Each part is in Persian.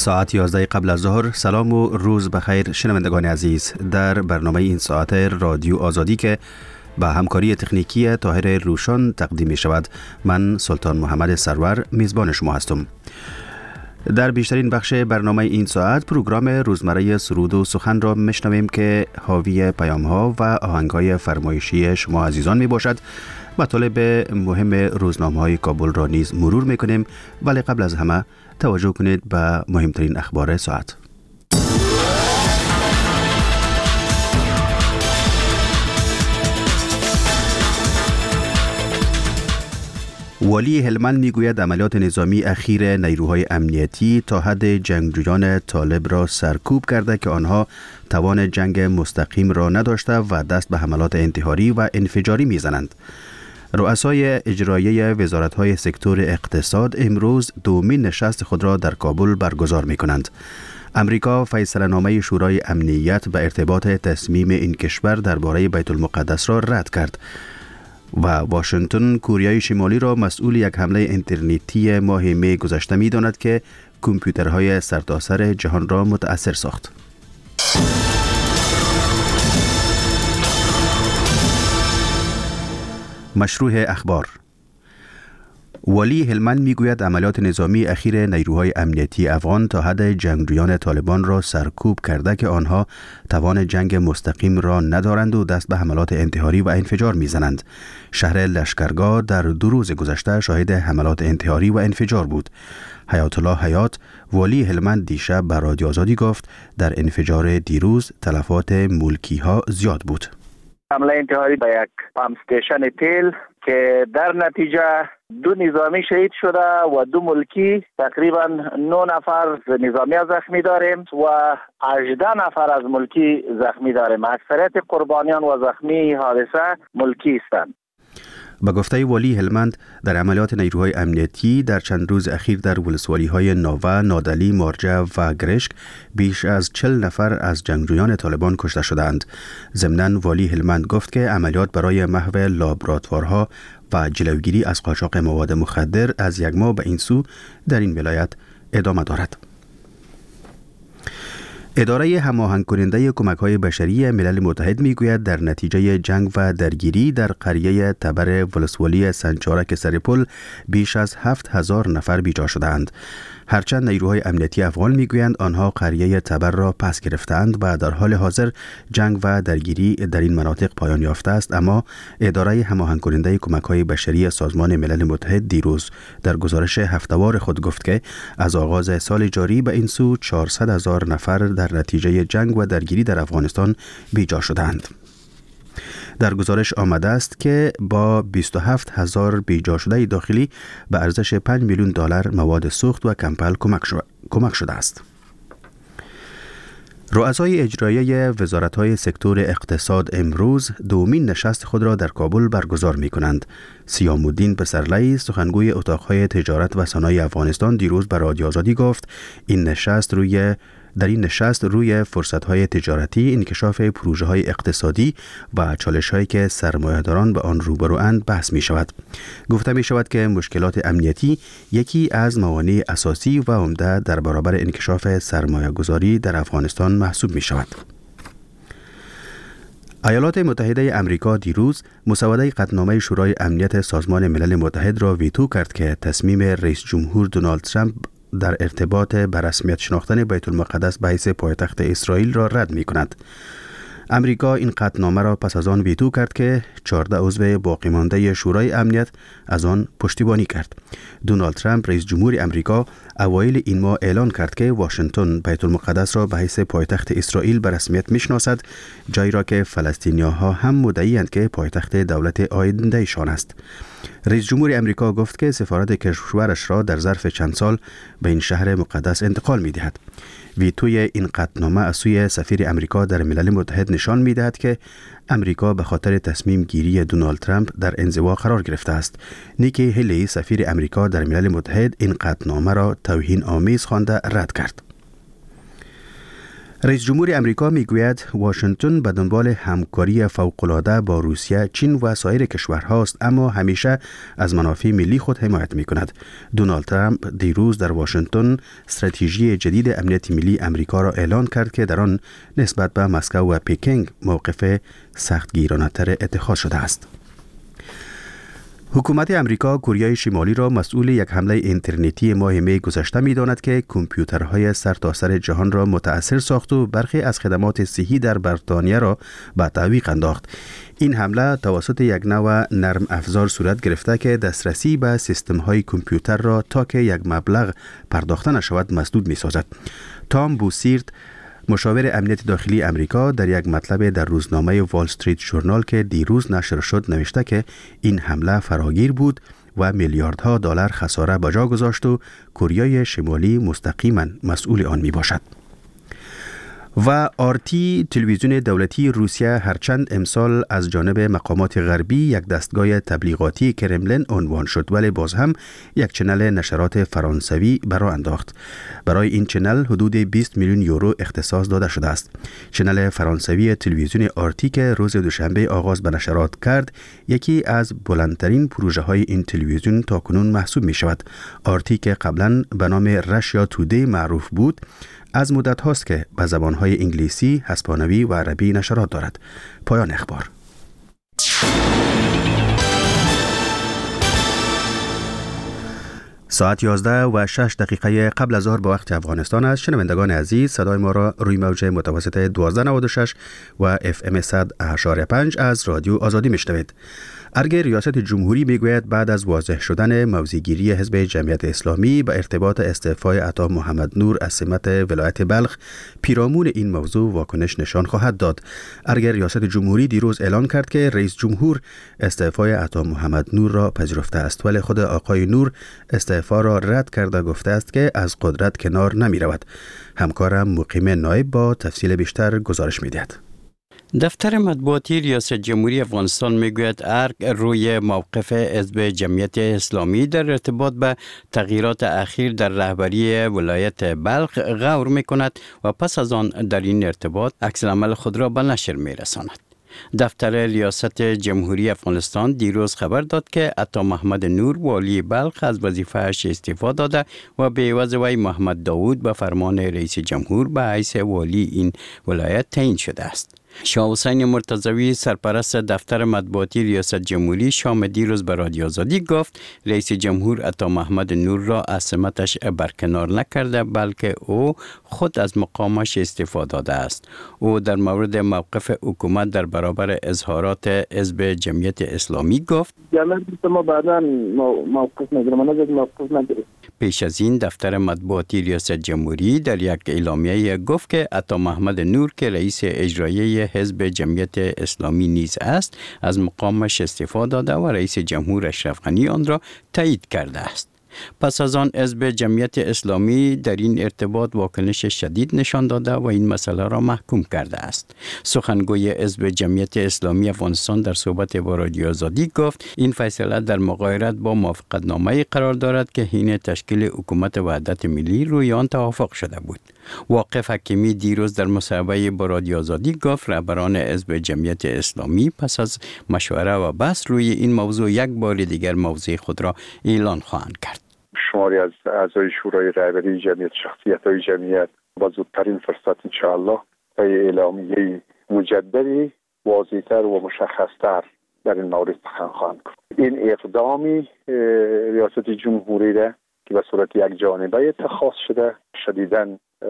ساعت 11 قبل از ظهر. سلام و روز بخیر شنوندگان عزیز. در برنامه این ساعت رادیو آزادی که با همکاری تکنیکی طاهر روشان تقدیم می شود، من سلطان محمد سرور میزبان شما هستم. در بیشترین بخش برنامه این ساعت پروگرام روزمره سرود و سخن را میشنویم که حاوی پیام‌ها و آهنگ‌های فرمایشی شما عزیزان می باشد. مطالب مهم روزنامه‌های کابل را نیز مرور می‌کنیم، ولی قبل از همه توجه کنید به مهمترین اخبار ساعت. والی هلمند میگوید عملیات نظامی اخیر نیروهای امنیتی تا حد جنگجویان طالب را سرکوب کرده که آنها توان جنگ مستقیم را نداشته و دست به حملات انتحاری و انفجاری میزنند. رؤسای اجرایی وزارت‌های سکتور اقتصاد امروز دومین نشست خود را در کابل برگزار می‌کنند. امریکا فیصله‌نامه شورای امنیت به ارتباط تصمیم این کشور درباره بیت المقدس را رد کرد و واشنگتن کوریای شمالی را مسئول یک حمله اینترنتی ماه می گذشته می‌داند که کامپیوترهای سرتاسر جهان را متأثر ساخت. مشروع اخبار. والی هلمند میگوید عملیات نظامی اخیر نیروهای امنیتی افغان تا حد جنگجویان طالبان را سرکوب کرده که آنها توان جنگ مستقیم را ندارند و دست به حملات انتحاری و انفجار میزنند. شهر لشکرگاه در 2 روز گذشته شاهد حملات انتحاری و انفجار بود. حیات الله حیات، والی هلمند، دیشب به رادیو آزادی گفت در انفجار دیروز تلفات ملکی ها زیاد بود. حمله انتحاری به یک پمپ استیشن تیل که در نتیجه 2 نظامی شهید شده و 2 ملکی، تقریبا 9 نفر نظامی زخمی داریم و 18 نفر از ملکی زخمی داریم. اکثریت قربانیان و زخمی حادثه ملکی هستند. با گفته والی هلمند، در عملیات نیروهای امنیتی در چند روز اخیر در ولسوالی‌های ناوه، نادلی، مارجه و گرشک بیش از 40 نفر از جنگجویان طالبان کشته شدند. ضمناً والی هلمند گفت که عملیات برای محو لابراتوارها و جلوگیری از قاچاق مواد مخدر از یک ماه به این سو در این ولایت ادامه دارد. اداره هماهنگ کننده کمک‌های بشری ملل متحد میگوید در نتیجه جنگ و درگیری در قریه تبر ولسوالی سنچارک سرپل بیش از 7000 نفر بیجا شدند. هرچند نیروهای امنیتی افغان میگویند آنها قریه تبر را پس گرفتند و در حال حاضر جنگ و درگیری در این مناطق پایان یافته است، اما اداره هماهنگ کننده کمک‌های بشری سازمان ملل متحد دیروز در گزارش هفته‌وار خود گفت که از آغاز سال جاری به این سو 400,000 نفر در نتیجه جنگ و درگیری در افغانستان بیجا شدند. در گزارش آمده است که با 27,000 بیجا شده داخلی به ارزش 5 میلیون دلار مواد سوخت و کمپل کمک شده است. رؤسای اجرایی وزارت‌های سکتور اقتصاد امروز دومین نشست خود را در کابل برگزار می‌کنند. سیام الدین پسرلی، سخنگوی اتاق‌های تجارت و صنایع افغانستان، دیروز به رادیو آزادی گفت در این نشست روی فرصت‌های تجارتی، انکشاف پروژه‌های اقتصادی و چالش‌هایی که سرمایه‌داران به آن روبرواند بحث می‌شود. گفته می‌شود که مشکلات امنیتی یکی از موانع اساسی و عمده در برابر انکشاف سرمایه‌گذاری در افغانستان محسوب می‌شود. ایالات متحده امریکا دیروز مسوده قطعنامه شورای امنیت سازمان ملل متحد را ویتو کرد که تصمیم رئیس جمهور دونالد ترامپ در ارتباط به رسمیت شناختن بیت المقدس به حیث پایتخت اسرائیل را رد می کند. امریکا این قطعنامه را پس از آن ویتو کرد که 14 عضو باقی مانده شورای امنیت از آن پشتیبانی کرد. دونالد ترامپ رئیس جمهور امریکا اوایل این ماه اعلان کرد که واشنگتن بیت المقدس را به حیث پایتخت اسرائیل به رسمیت میشناسد، جایی را که فلسطینی‌ها هم مدعی‌اند که پایتخت دولت آینده ایشان است. رئیس جمهور امریکا گفت که سفارت کشورش را در ظرف چند سال به این شهر مقدس انتقال می‌دهد. ویتوی این قطعنامه از سوی سفیر امریکا در ملل متحد نشان می‌دهد که امریکا به خاطر تصمیم گیری دونالد ترامپ در انزوا قرار گرفته است. نیکی هلی، سفیر امریکا در ملل متحد، این قطعنامه را توهین آمیز خوانده رد کرد. رئیس جمهور امریکا میگوید واشنگتن به دنبال همکاری فوق‌العاده با روسیه، چین و سایر کشورهاست، اما همیشه از منافع ملی خود حمایت میکند. دونالد ترامپ دیروز در واشنگتن استراتژی جدید امنیت ملی امریکا را اعلان کرد که در آن نسبت به مسکو و پکینگ موقف سختگیرانه‌تر اتخاذ شده است. حکومت امریکا کوریای شمالی را مسئول یک حمله اینترنتی ماه می گذشته می‌داند که کامپیوترهای سرتاسر جهان را متاثر ساخت و برخی از خدمات صحی در بریتانیا را به تعویق انداخت. این حمله توسط یک نوع نرم افزار صورت گرفته که دسترسی به سیستم‌های کامپیوتر را تا که یک مبلغ پرداخته نشود مسدود می‌سازد. تام بوسیرت، مشاور امنیت داخلی امریکا، در یک مطلب در روزنامه وال استریت ژورنال که دیروز نشر شد نوشته که این حمله فراگیر بود و میلیاردها دلار خساره به جا گذاشت و کره شمالی مستقیما مسئول آن می باشد. و آرتی، تلویزیون دولتی روسیه، هرچند امسال از جانب مقامات غربی یک دستگاه تبلیغاتی کرملین عنوان شد، ولی باز هم یک چنل نشرات فرانسوی برای انداخت. برای این چنل حدود 20 میلیون یورو اختصاص داده شده است. چنل فرانسوی تلویزیون آرتی که روز دوشنبه آغاز به نشرات کرد، یکی از بلندترین پروژه های این تلویزیون تاکنون محسوب می شود. آرتی که قبلا به نام رشیا تودی معروف بود، از مدت هاست که به زبانهای انگلیسی، اسپانوی و عربی نشرات دارد. پایان اخبار. ساعت 11:06 قبل از ظهر به وقت افغانستان است. شنوندگان عزیز، صدای ما را روی موج متوسط 1296 و FM 100.5 از رادیو آزادی میشنوید. ارگ ریاست جمهوری میگوید بعد از واضح شدن موضع‌گیری حزب جمعیت اسلامی به ارتباط استعفای عطا محمد نور از سمت ولایت بلخ، پیرامون این موضوع واکنش نشان خواهد داد. ارگ ریاست جمهوری دیروز اعلان کرد که رئیس جمهور استعفای عطا محمد نور را پذیرفته است، ولی خود آقای نور استعفا را رد کرده گفته است که از قدرت کنار نمی رود. همکارم مقیم نایب با تفصیل بیشتر گزارش می‌دهد. دفتر مطبوعاتی ریاست جمهوری افغانستان میگوید ارگ روی موقف حزب جمعیت اسلامی در ارتباط به تغییرات اخیر در رهبری ولایت بلخ غور میکند و پس از آن در این ارتباط عکس‌العمل خود را به نشر میرساند. دفتر ریاست جمهوری افغانستان دیروز خبر داد که عطا محمد نور والی بلخ از وظیفه‌اش استعفا داده و به عوض وی محمد داوود به فرمان رئیس جمهور به حیث والی این ولایت تعیین شده است. شاه حسین مرتضوی، سرپرست دفتر مطبوعاتی ریاست جمهوری، شام دیروز به رادیو آزادی گفت رئیس جمهور عطا محمد نور را از سمتش برکنار نکرده، بلکه او خود از مقامش استعفا داده است. او در مورد موقف حکومت در برابر اظهارات حزب جمعیت اسلامی گفت ما بعداً موقف نگیریم. پیش از این دفتر مطبوعاتی ریاست جمهوری در یک اعلامیه گفت که عطا محمد نور که رئیس اجرایی حزب جمعیت اسلامی نیز است، از مقامش استعفا داده و رئیس جمهور اشرف غنی آن را تایید کرده است. پس از آن حزب جمعیت اسلامی در این ارتباط واکنش شدید نشان داده و این مسئله را محکوم کرده است. سخنگوی حزب جمعیت اسلامی افغانستان در صحبت با رادیو آزادی گفت این فیصله در مغایرت با موافقتنامه قرار دارد که حین تشکیل حکومت وحدت ملی روی آن توافق شده بود. واقف حکیمی دیروز در مصاحبه با رادیو آزادی گفت رهبران حزب جمعیت اسلامی پس از مشوره و بحث روی این موضوع یک بار دیگر موضع خود را اعلان خواهند کرد. شماری از اعضای شورای رهبری جمعیت، شخصیت‌های جمعیت با زودترین فرصت انشاءالله به اعلامیه مجددی واضح‌تر و مشخص‌تر در این مورد سخن خواهند کرد. این اقدامی ریاست جمهوری را که به صورت یک جانبه اتخاذ شده شدیداً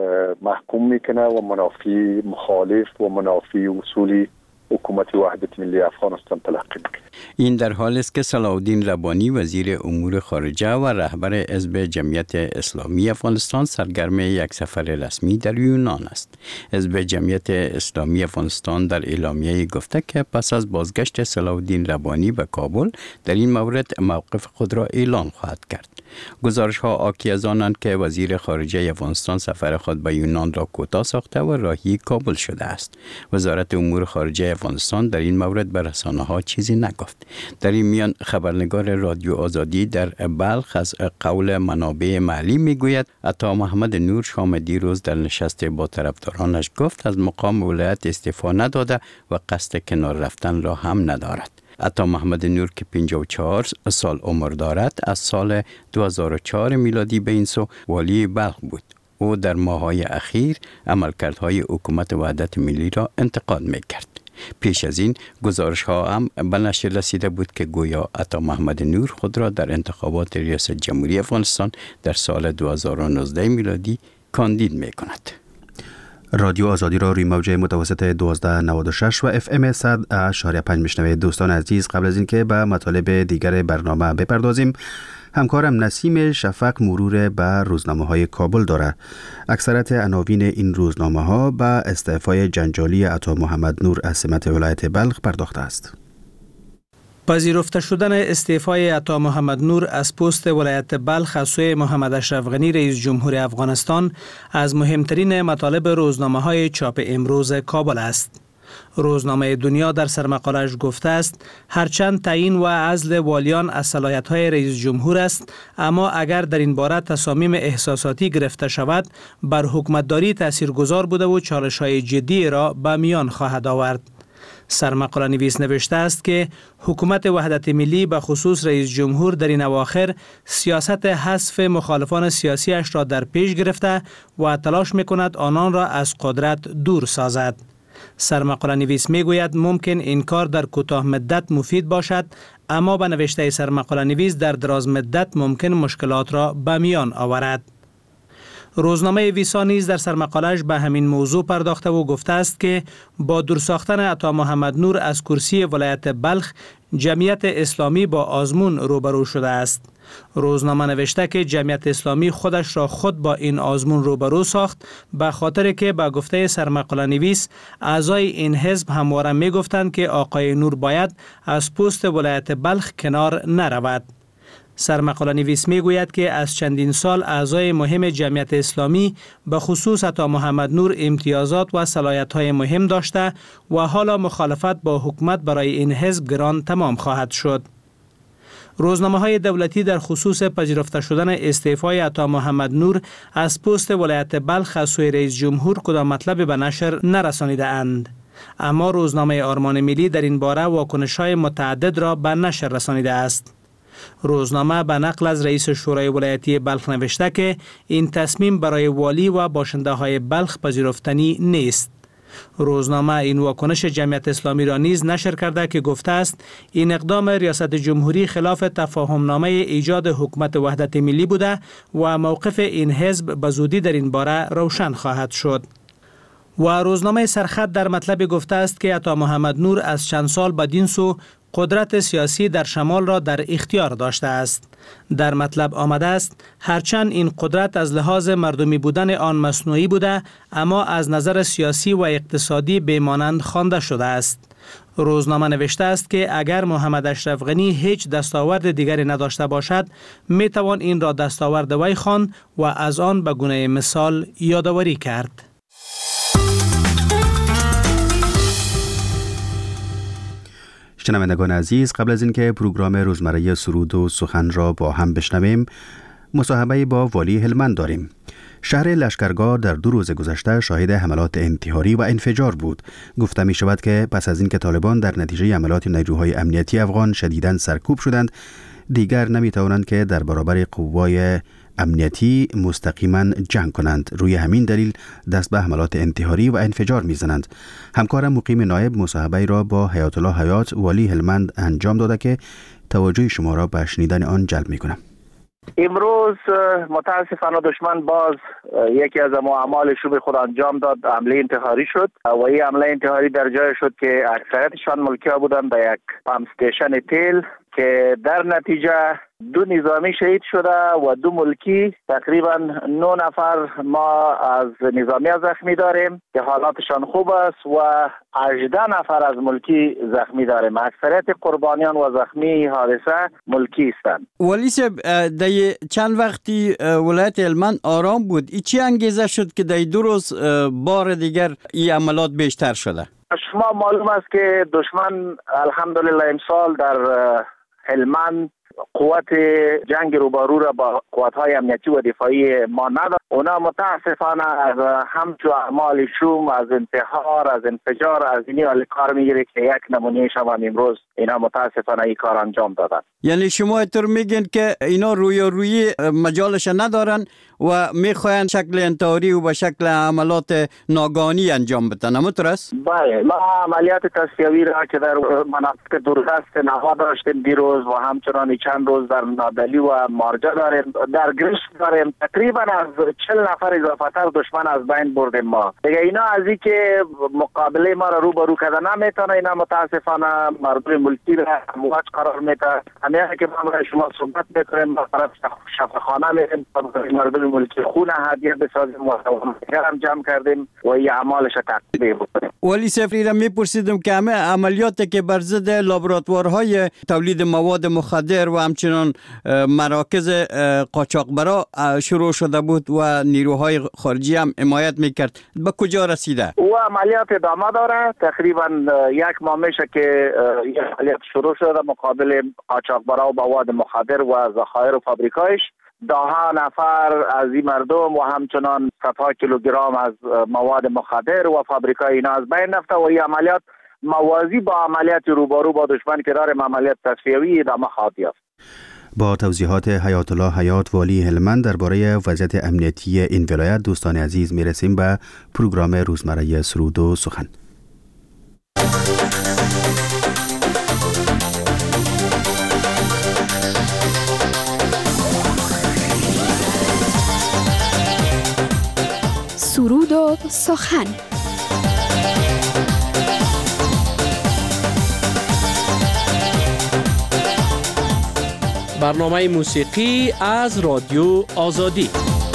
محکوم میکنه و منافی مخالف و منافی اصولی حکومت وحدت ملی افغانستان تلقی میکنه. این در حالی است که صلاح الدین ربانی وزیر امور خارجه و رهبر حزب جمعیت اسلامی افغانستان سرگرم یک سفر رسمی در یونان است. حزب جمعیت اسلامی افغانستان در اعلامیه گفته که پس از بازگشت صلاح الدین ربانی به کابل در این مورد موقف خود را اعلان خواهد کرد. گزارش ها حاکی از آنند که وزیر خارجه افغانستان سفر خود به یونان را کوتاه ساخته و راهی کابل شده است. وزارت امور خارجه افغانستان در این مورد به رسانه‌ها چیزی نگفت. در این میان خبرنگار رادیو آزادی در بلخ از قول منابع محلی میگوید عطا محمد نور شام دیروز در نشست با طرفداران همکارانش گفت از مقام ولایت استعفا نداده و قصد کنار رفتن را هم ندارد. عطا محمد نور که 54 سال عمر دارد از سال 2004 میلادی به این سو والی بلخ بود. او در ماه‌های اخیر عملکردهای حکومت وحدت ملی را انتقاد می‌کرد. پیش از این گزارش‌ها هم به نشر رسیده بود که گویا عطا محمد نور خود را در انتخابات ریاست جمهوری افغانستان در سال 2019 میلادی کاندید می‌کند. رادیو آزادی را روی موج متوسط 1296 و FM 100.5 میشنوید. دوستان عزیز، قبل از اینکه به مطالب دیگر برنامه بپردازیم، همکارم نسیم شفق مرور به روزنامه‌های کابل دارد. اکثریت عناوین این روزنامه‌ها به استعفای جنجالی عطا محمد نور از سمت ولایت بلخ پرداخته است. پذیرفته شدن استعفای عطا محمد نور از پست ولایت بلخ از سوی محمد اشرف غنی رئیس جمهور افغانستان از مهمترین مطالب روزنامه‌های چاپ امروز کابل است. روزنامه دنیا در سرمقاله‌اش گفته است هرچند تعیین و عزل والیان از صلاحیت‌های رئیس جمهور است، اما اگر در این باره تصامیم احساساتی گرفته شود بر حکومتداری تاثیرگذار بوده و چالش‌های جدی را به میان خواهد آورد. سرمقاله نویس نوشته است که حکومت وحدت ملی به خصوص رئیس جمهور در این اواخر سیاست حذف مخالفان سیاسیش را در پیش گرفته و تلاش می‌کند آنان را از قدرت دور سازد. سرمقاله نویس میگوید ممکن این کار در کوتاه مدت مفید باشد، اما به نوشته سرمقاله نویس در دراز مدت ممکن مشکلات را به میان آورد. روزنامه ویسا نیز در سرمقاله‌اش به همین موضوع پرداخته و گفته است که با دور ساختن عطا محمد نور از کرسی ولایت بلخ، جمعیت اسلامی با آزمون روبرو شده است. روزنامه نوشته که جمعیت اسلامی خودش را خود با این آزمون روبرو ساخت، به خاطر که به گفته سرمقاله نویس اعضای این حزب همواره می گفتند که آقای نور باید از پست ولایت بلخ کنار نرود. سرمقاله نویس می گوید که از چندین سال اعضای مهم جمعیت اسلامی به خصوص عطا محمد نور امتیازات و صلاحیت‌های مهم داشته و حالا مخالفت با حکومت برای این حزب گران تمام خواهد شد. روزنامه‌های دولتی در خصوص پذیرفته شدن استعفای عطا محمد نور از پست ولایت بلخ از سوی رئیس جمهور کدام مطلب به نشر نرسانیده اند. اما روزنامه آرمان ملی در این باره واکنش‌های متعدد را به نشر رسانیده است. روزنامه به نقل از رئیس شورای ولایتی بلخ نوشته که این تصمیم برای والی و باشنده‌های بلخ پذیرفتنی نیست. روزنامه این واکنش جمعیت اسلامی را نیز نشر کرده که گفته است این اقدام ریاست جمهوری خلاف تفاهمنامه ایجاد حکومت وحدت ملی بوده و موقف این حزب به زودی در این باره روشن خواهد شد. و روزنامه سرخط در مطلب گفته است که عطا محمد نور از چند سال بدین سو قدرت سیاسی در شمال را در اختیار داشته است. در مطلب آمده است هرچند این قدرت از لحاظ مردمی بودن آن مصنوعی بوده، اما از نظر سیاسی و اقتصادی بیمانند خوانده شده است. روزنامه نوشته است که اگر محمد اشرف غنی هیچ دستاورد دیگری نداشته باشد، می توان این را دستاورد وی خواند و از آن به گونه مثال یادآوری کرد. شنوندگان عزیز، قبل از اینکه پروگرام روزمره سرود و سخن را با هم بشنویم، مصاحبه با والی هلمند داریم. شهر لشکرگاه در 2 روز گذشته شاهد حملات انتحاری و انفجار بود. گفته می شود که پس از اینکه طالبان در نتیجه حملات نیروهای امنیتی افغان شدیداً سرکوب شدند، دیگر نمی توانند که در برابر قوای امنیتی مستقیما جنگ کنند. روی همین دلیل دست به حملات انتحاری و انفجار میزنند. همکارم مقیم نایب مصاحبه را با حیات الله حیات والی هلمند انجام داده که توجه شما را به شنیدن آن جلب میکنم. امروز متاسفانه دشمن باز یکی از اعمال شوب خود انجام داد، حمله انتحاری شد و این حمله انتحاری در جای شد که اکثریتشان ملکی ها بودند به یک پمپ استیشن تیل که در نتیجه 2 نظامی شهید شده و 2 ملکی، تقریبا 9 نفر ما از نظامی زخمی داریم که حالاتشان خوب است و 18 نفر از ملکی زخمی داریم. اکثریت قربانیان و زخمی حادثه ملکی هستند. ولی صاحب، در چند وقتی ولایت هلمند آرام بود، ای چی انگیزه شد که در 2 روز بار دیگر این عملات بیشتر شده؟ شما معلوم است که دشمن الحمدلله امسال در هلمند قوت جنگ روبرو را با قوت‌های امنیتی و دفاعی ما ندارد. اونا متاسفانه از همچو اعمال شوم، از انتحار، از انفجار، از اینی حال کار میگیره که یک نمونهش هم امروز اینا متاسفانه این کار انجام دادن. یعنی شما اینطور میگین که اینا روی مجالش ندارن و میخواین شکل انتحاری و به شکل عملات ناگهانی انجام بدن، همونطور است؟ بله، ما عملیات تصفیوی را که در مناطق دوردست نوا داشتیم دیروز و همچنان چند روز در نادلی و مارجا داریم، در گرشت داریم. تقریبا از 40 نفر اضافه تر دشمن از بین بردیم ما. دیگه اینا از این که مقابله ما را روبرو کردن نمیتونه، اینا متاسفانه مردم ملکی را امواج قرار میده. همین که ما شما صحبت میکنیم با طرف شفاخانه میریم، مردم ملکی خون هدیه بسازیم و هم جمع کردیم و این اعمالش تعقیب بکنیم. ولی سفری را میپرسیدم که همه عملیاتی که بر ضد لابراتوارهای تولید مواد مخدر و همچنان مراکز قاچاقبرا شروع شده بود و نیروهای خارجی هم حمایت میکرد، به کجا رسیده؟ او عملیات ادامه داره. تقریبا یک ماه میشه که این عملیات شروع شده مقابل قاچاقبرا و مواد مخدر و ذخایر و فابریکایش. 10 نفر از این مردم و همچنان صدها کیلوگرم از مواد مخدر و فابریکای اینا از بین رفته و این عملیات موازی با عملیات روبرو با دشمن که داریم عملیات تصفیوی ادامه خواهد یافت. با توضیحات حیات الله حیات والی هلمند درباره وضعیت امنیتی این ولایت، دوستان عزیز میرسیم به پروگرام روزمره سرود و سخن. سرود و سخن. برنامه موسیقی از رادیو آزادی.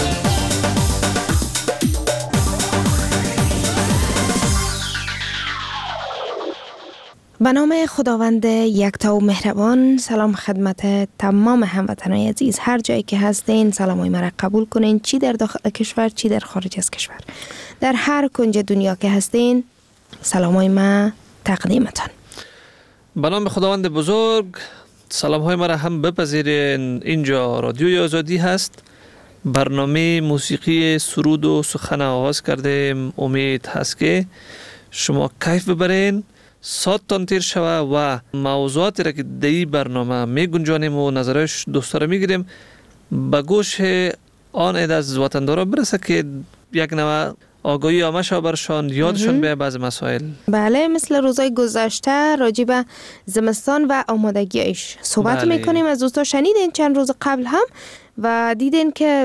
به نام خداوند یکتا و مهربان. سلام خدمت تمام هموطنان عزیز، هر جایی که هستین سلامای مرا قبول کنین، چی در داخل کشور چی در خارج از کشور، در هر کنج دنیا که هستین سلامای ما تقدیمتان. به نام خداوند بزرگ سلام های مرا هم بپذیرین. اینجا رادیوی آزادی هست، برنامه موسیقی سرود و سخن آغاز کردیم. امید هست که شما کیف ببرین، ساعتتان تیر شوه و موضوعاتی را که در این برنامه می گنجانیم و نظرش دوستا را می گیریم به گوش آن عده از وطندارا برسه که یک نوع آگاهی عامه شو برشان، یادشان بیاید بعض مسائل. بله، مثل روزای گذشته راجع به زمستان و آمادگیش صحبت میکنیم. از دوستا شنیدین چند روز قبل هم و دیدین که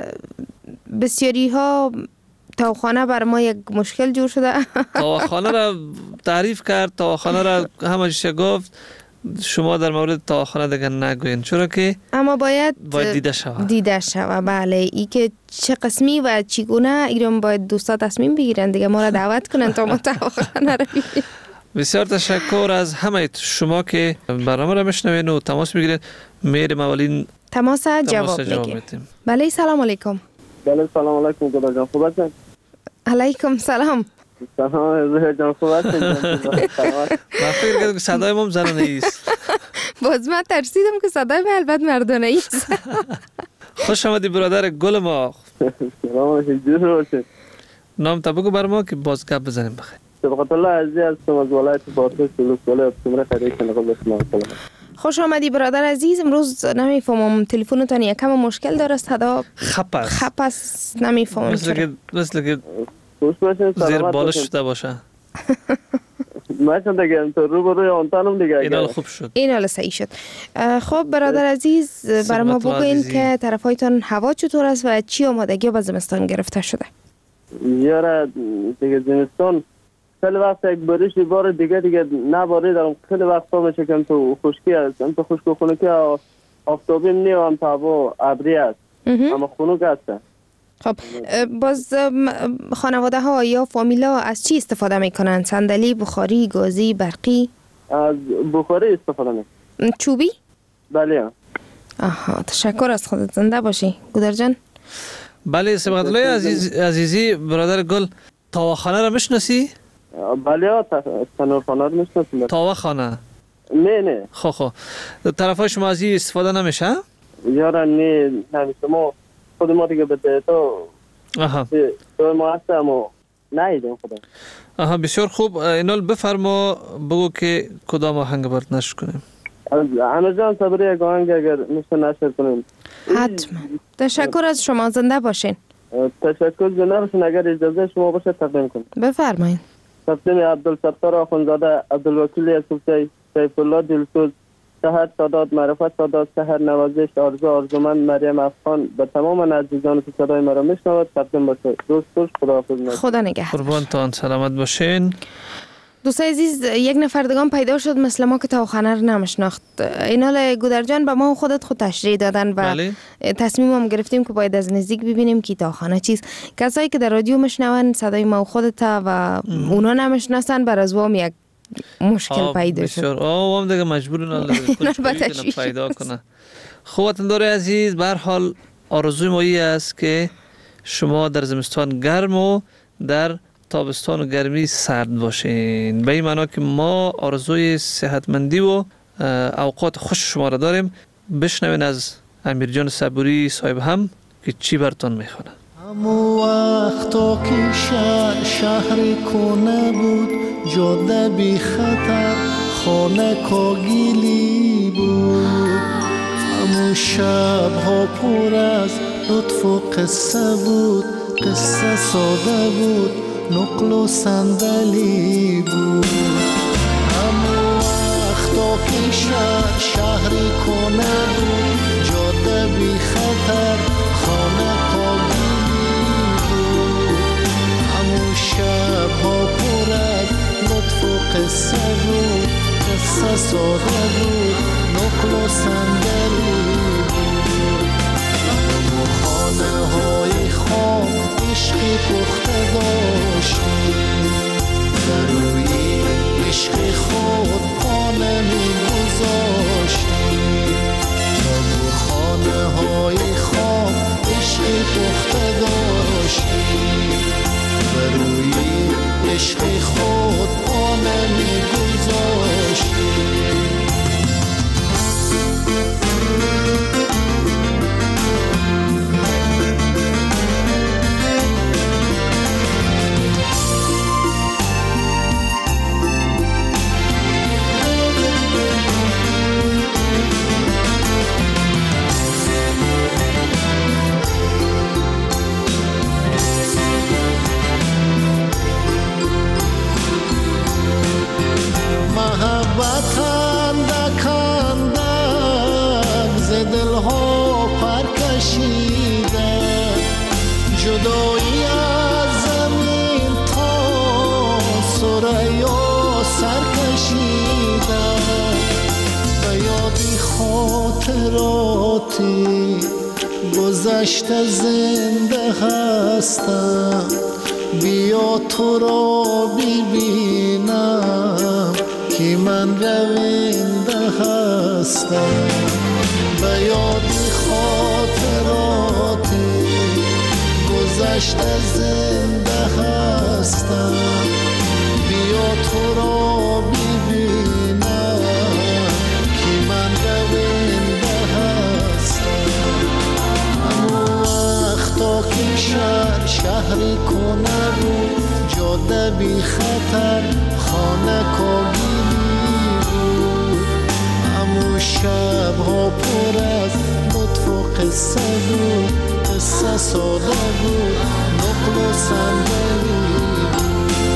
بسیاری ها تاوخانه بر ما یک مشکل جور شده. تاوخانه را تعریف کرد، تاوخانه را همش گفت. شما در مورد تاوخانه دیگه نگوین، چرا که اما باید دیده شود. بله، ای که چه قسمی و چگونه ایران باید دوستا تصمیم بگیرن دیگه، ما را دعوت کنن تا ما تاوخانه را ببینیم. بسیار تشکر از همه شما که برنامه را میشنوین و تماس میگیرین. میریم اولین تماس جواب میدیم. بله، سلام علیکم. بله، سلام علیکم. خدا جان خوب هستین؟ علیکم سلام. سلام زهر جان خوب هستین؟ من فکر کردم که صدای ما زنانه ایست. باز من ترسیدم که صدای من البته مردانه ایست. خوش آمدی برادر گل ما. سلام علیکم. نام تا بگو بر ما که باز گپ بزنیم بخیر. سبقت الله عزیز هستم از ولایت بادغیس ولایت سمره خیلی کنقل اسلام. خوش آمدی برادر عزیز. امروز نمیفهمم تلفنتون یکم مشکل داره، صدا خپس نمیفهمم. مثل که زیر بالش شده باشه. ماشین دیگه تو رو روی آنتانم دیگه. این خوب شد. این صحیح شد. خب برادر عزیز برای ما بگوین که طرفایتان هوا چطور است و چی آمادگی به زمستان گرفته شده؟ یاره دیگه زمستان خیلی وقت یک بارش بار دیگه نباریدم. خیلی وقتا میشه که تو خشکی است، تو خشک و خنکی آفتابی نیم تا هوا ابری است اما خنک است. خب باز خانواده ها یا فامیلا از چی استفاده میکنن؟ صندلی، بخاری، گازی، برقی؟ از بخاری استفاده میکنن. چوبی؟ بله. آها، تشکر از خودت. زنده باشی گودر جان. بله، سبقت الله عزیزی برادر گل، تاوخانه را میشناسی؟ بله، تنورخانه را میشناسم. تاوخانه نه خب طرفای شما از این استفاده نمیشه؟ یارا نه نمیشه. ما خود ما دیگه به تو ما هستم و نیدیم خودم. بسیار خوب. اینال بفرما بگو که کدام آهنگ برات نشر کنیم. همه جان صبری یک آهنگ اگر میشه نشر کنیم. حتما. تشکر از شما. زنده باشین. تشکر. زنده باشین. اگر اجازه شما باشه تقدیم کنیم. بفرمایید. تقدیم عبدالستار آخوندزاده، عبدالوکیل یوسفزی، سیف الله دلسوز، سحر سادات، معرفت سادات، سحر نوازش، آرزو آرزومند، مریم افغان به تمام عزیزان که صدای مرا میشنوند تقدیم باشه. دوست خداحافظ. خدا نگهدار. قربانتان سلامت باشین. دوستای عزیز، یک نفر دیگه پیدا شد مثل ما که تاخانه رو نمیشناخت. اینال گودرجان به ما خودت خود تشریح دادن و تصمیم هم گرفتیم که باید از نزدیک ببینیم که تاخانه چیست. کسایی که در رادیو میشنون صدای ما خودت و اونا نمیشناسن، بر از وام یک مشکل پیدا شد. وام دیگه مجبورن پیدا کنه. وطندار عزیز، به هر حال آرزوی ما این است که شما در زمستان گرم و در تابستان و گرمی سرد باشین. به این معنا که ما آرزوی صحتمندی و اوقات خوش شما را داریم. بشنوین از امیر جان صبوری صاحب هم که چی براتون میخونه. همو وقتا که شهر کنه بود، جاده بی خطر، خانه کاگیلی بود. همو شبها پر از لطف و قصه بود، قصه ساده بود، نقل و صندلی بود. همو وقتا که شهری کنه بود، جاده بی خطر، خانه کاگیلی بود. همو شبها پر از لطف و قصه بود، قصه ساده بود، نقل و صندلی بود. همو خانه های خام عشقی پخته داشتیم، در روی عشق خود پانه می گذاشتیم. همو خانه های خام عشقی پخته داشتیم، در روی عشق خود پانه می گذاشتیم. جدایی از زمین تا ثریا سر کشیده، به یادی خاطراتی گذشته زنده هستم. بیا تو را ببینم که من رونده هستم. به یادی خاطراتی گذشته زنده هستم. بیا تو را ببینم که من رونده هستم. همون وقتا که شهری کنه بود، جاده بی خطر، خانه کاگیلی بود. همون شبها پر از لطف و قصه بود، قصه ساده بود، نقل و صندلی بود.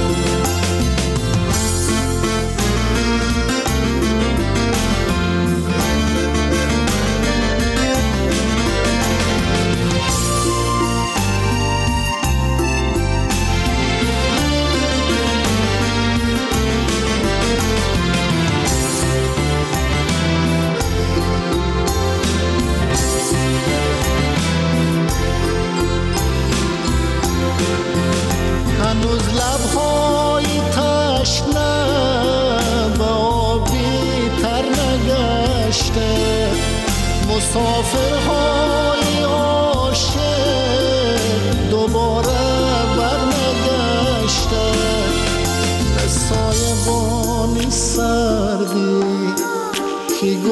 هنوز لبهای تشنه به آبی تر نگشته، مسافرهای عاشق دوباره برنگشته. به سایبانی سردی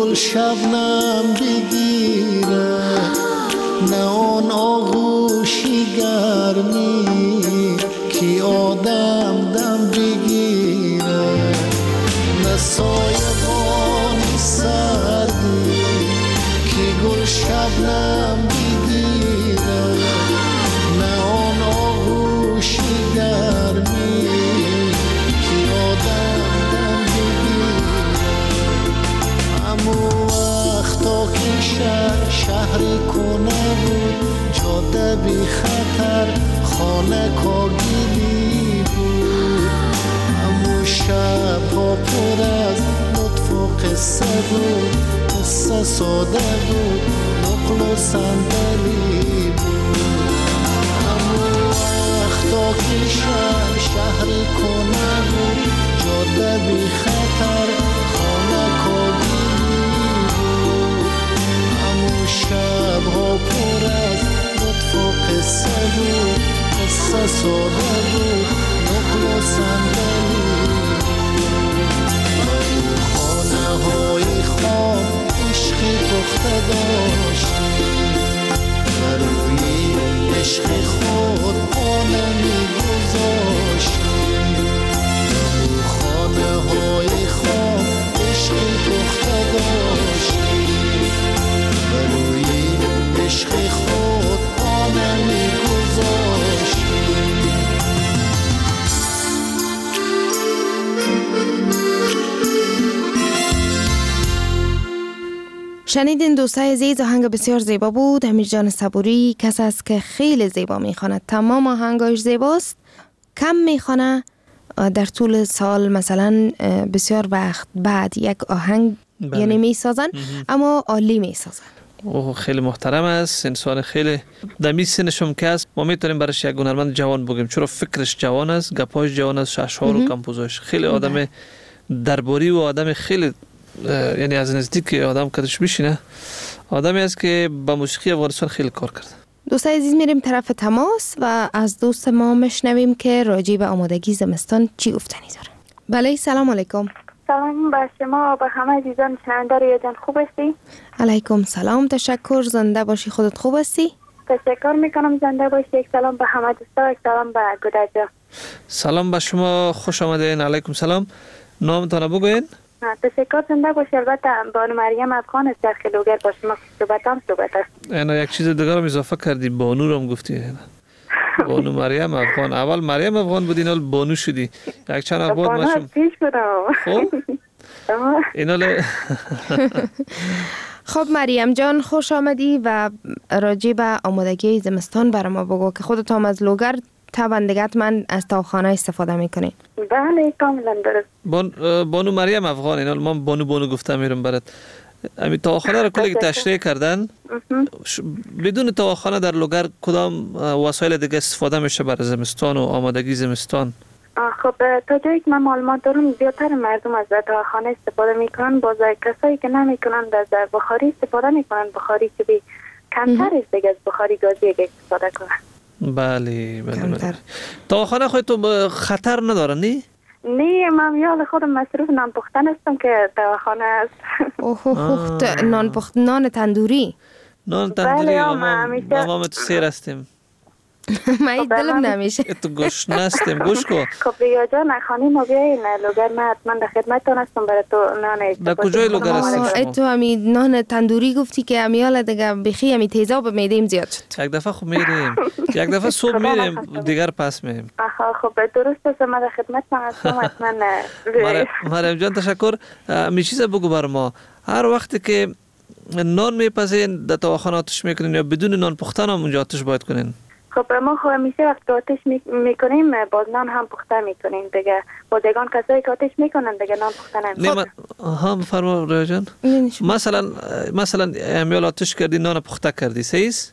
گل شبنم بگیره، نه آن آغوشی گرمی که آدم دم بگیره، نه سایبان سردی که گل شبنم بگیره، نه آن آغوشی گرمی که آدم دم بگیره. همون وقتا که شهر کنه بود، جاده بی خطر خانه کاگیلی بود، همون شب ها پر از لطف و قصه بود، قصه ساده بود، نقل و صندلی بود. همون وقتا که شهر کنه بود، جاده بی خطر خانه کاگیلی بود، همون شب ها پر از لطف و قصه بود، قصه ساده بود، نقل و صندلی بود. خانه های خام عشقی پخته داشتی، بروی عشق خود پانه می گذاشتی. خانه های خام عشقی پخته داشتی، بروی عشق خود پانه می گذاشتی. شنیدین دوستای عزیز، آهنگ بسیار زیبا بود. امیرجان صبوری کس است که خیلی زیبا میخواند، تمام آهنگاش زیباست، کم میخوانه در طول سال، مثلا بسیار وقت بعد یک آهنگ یعنی میسازن اما عالی میسازن. اوه خیلی محترم است، انسان خیلی دمی سنشم که است، ما میتونیم برش یک هنرمند جوان بگیم، چرا فکرش جوان است، گپاش جوان است، اشعار و کمپوزاش خیلی آدم درباری و آدم خیلی یعنی از نزدیک آدم کدش میشینه، آدمی است که با موسیقی افغانستان خیلی کار کرده. دوستای عزیز میریم طرف تماس و از دوست ما مشنویم که راجع به آمادگی زمستان چی گفتنی داره. بله سلام علیکم. سلام به شما و به همه عزیزان شنونده رادیو جان، خوب هستی؟ علیکم سلام، تشکر، زنده باشی، خودت خوب هستی؟ تشکر میکنم، زنده باشی. یک سلام به همه دوستا، یک سلام به گودرجا. سلام به شما، خوش آمدین. علیکم سلام، نامتان بگوین؟ تشکر، زنده باشی. البته بانو مریم افغان است، در خلوگر با شما صحبت است. اینا یک چیز دیگر هم اضافه کردی، بانو رو هم گفتی. بانو مریم افغان، اول مریم افغان بودی، اینا بانو شدی. یک چند وقت بعد بانو پیش بودم. خب اینا خب مریم جان خوش آمدی و راجع به آمادگی زمستان برای ما بگو که خودت هم از لوگر طبعا دیگه من از تاوخانه استفاده میکنی. بله کاملا درست. بانو مریم افغان، اینا من بانو گفتم میرم برات. امی تاوخانه رو کلی تشریح کردن. بدون تاوخانه در لوگر کدام وسایل دیگه استفاده میشه برای زمستان و آمادگی زمستان؟ خب تا جایی که من معلومات دارم زیادتر مردم از تاوخانه استفاده میکنن، باز کسایی که نمیکنن از بخاری استفاده میکنن، بخاری که بی کمتر است دیگه از بخاری گازی که استفاده کنن. بله. تاوخانه خود تو خطر نداره نی؟ نه، من یاد خودم مصروف نان پختن هستم که تاوخانه است. نان تندوری. نان تندوری ما تو سیر هستیم. من دلم نمیشه. تو گوش نستیم، گوش کو. خب ریا جان خانه ما بیاین لوگر، من حتما در خدمتتون هستم برای تو نان. در کجای لوگر هستی شما؟ تو همین نان تندوری گفتی که امیال دیگه بخی همی تیزاب میدیم زیاد شد. یک دفعه خب میریم، یک دفعه صبح میریم دیگر پس میریم. خب درست است، من در خدمتتون هستم حتما. مریم جان تشکر. می چیز بگو بر ما، هر وقتی که نان میپزین در تاوخانه آتش میکنین یا بدون نان پختن هم اونجا آتش باید کنین؟ خب ما خب همیشه وقت آتش میکنیم باز نان هم پخته میکنیم دیگه، بازگان کسایی که آتش میکنن دیگه نان پخته نمیکنن. ها بفرما ریا جان. مثلا امیال آتش کردی نان پخته کردی سیز،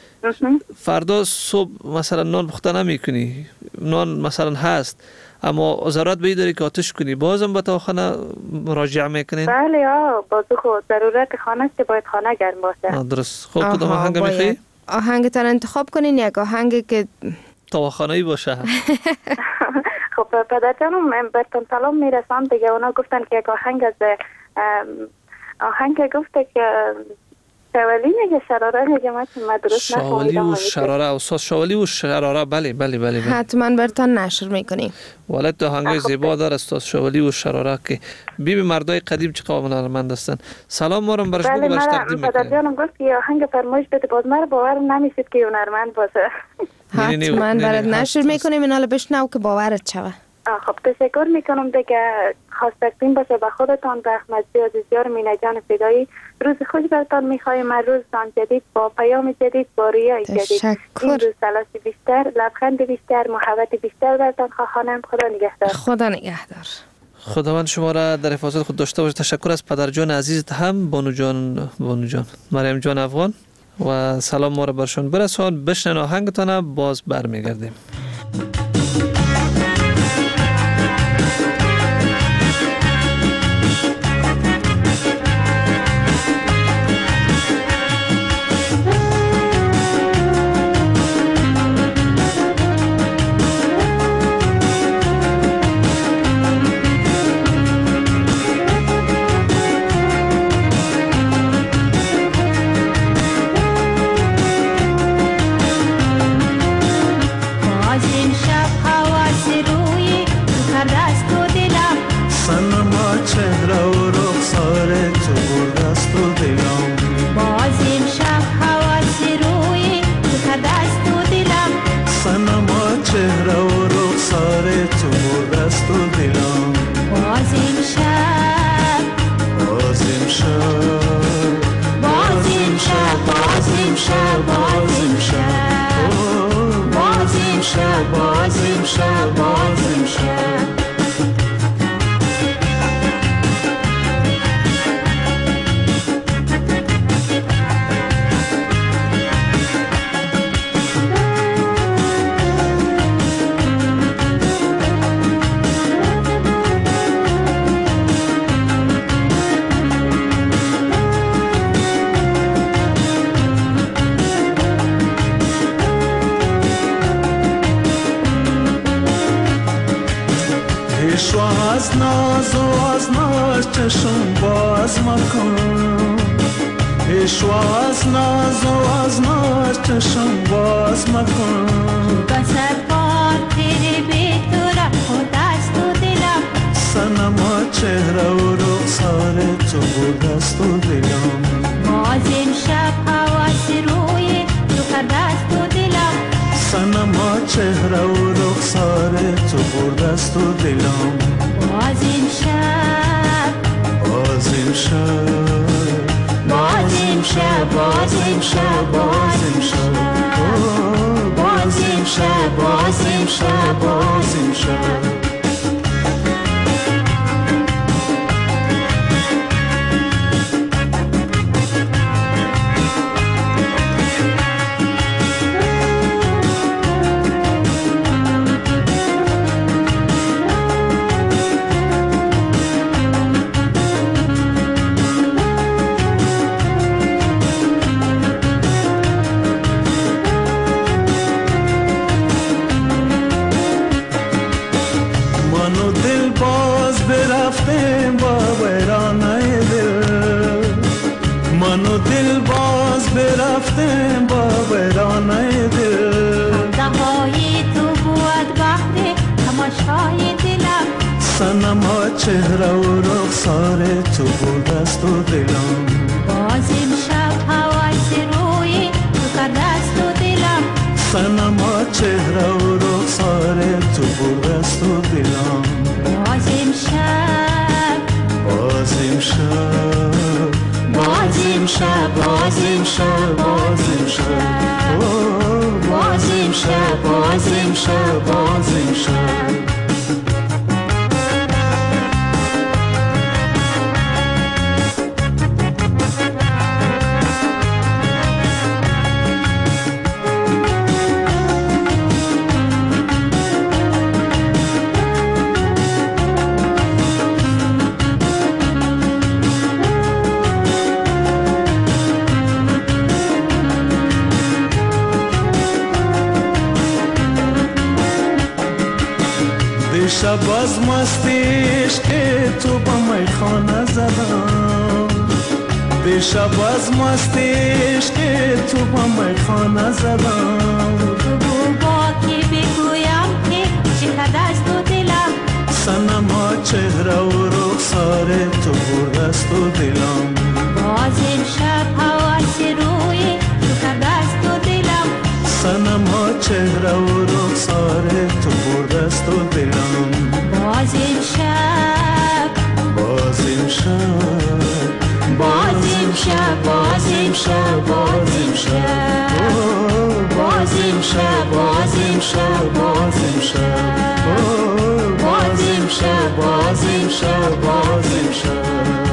فردا صبح مثلا نان پخته نمیکنی، نان مثلا هست اما ضرورت به داری که آتش کنی، بازم به تاوخانه مراجعه میکنین؟ بله باز خود ضرورت خانه است، باید خانه گرم باشه. درست. خب کدام آهنگ میخوایی؟ آهنگتان انتخاب کنین، یک آهنگی که تاوخانه‌ای باشه. خب پدر جانم براتون سلام میرسم دیگه، اونا گفتن که یک آهنگ از آهنگ گفته که شوالی میگه شراره میگه من درست شوالی و شراره استاد شوالی و شراره بله حتما برتان نشر میکنیم. ولات آهنگای زیبا داره استاد شوالی و شراره که بی مردای قدیم چه قابل هنرمند هستن. سلام ما رو برش بگو برش تقدیم میکنیم. پدر جانم گفت که آهنگ فرمایش بده باز مرا باور نمیشد که هنرمند باشه. حتما برات نشر میکنیم اینا رو بشنو که باورت شوه. خب تشکر میکنم دیگه. خواست تقدیم باشه به خودتان به احمد زی عزیزیار مینه جان فدایی. روز خوش برتان میخوایم. روزتان جدید با پیام جدید با رویای جدید. این روز سلاسی بیشتر لبخند بیشتر محبت بیشتر برتان خواهانم. خدا نگهدار. خدا نگهدار. خداوند شما را در حفاظت خود داشته باشه. تشکر از پدر جان عزیزت هم بانو جان مریم جان افغان و سلام ما را برشون برسان. بشنن آهنگتان باز برمیگردیم. شب از مستیش که تو با میخانه زدم شب از مست عشق تو با میخانه زدم با که بگویم که چقدر از تو دلم صنما چهره و رخسار تو برده است و دلم باز امشب حواس روی تو کرده از تو دلم صنما چهره و رخسار تو برده است و دلم باز امشب باز امشب باز امشب باز امشب باز امشب باز امشب باز امشب باز امشب باز امشب باز امشب باز امشب.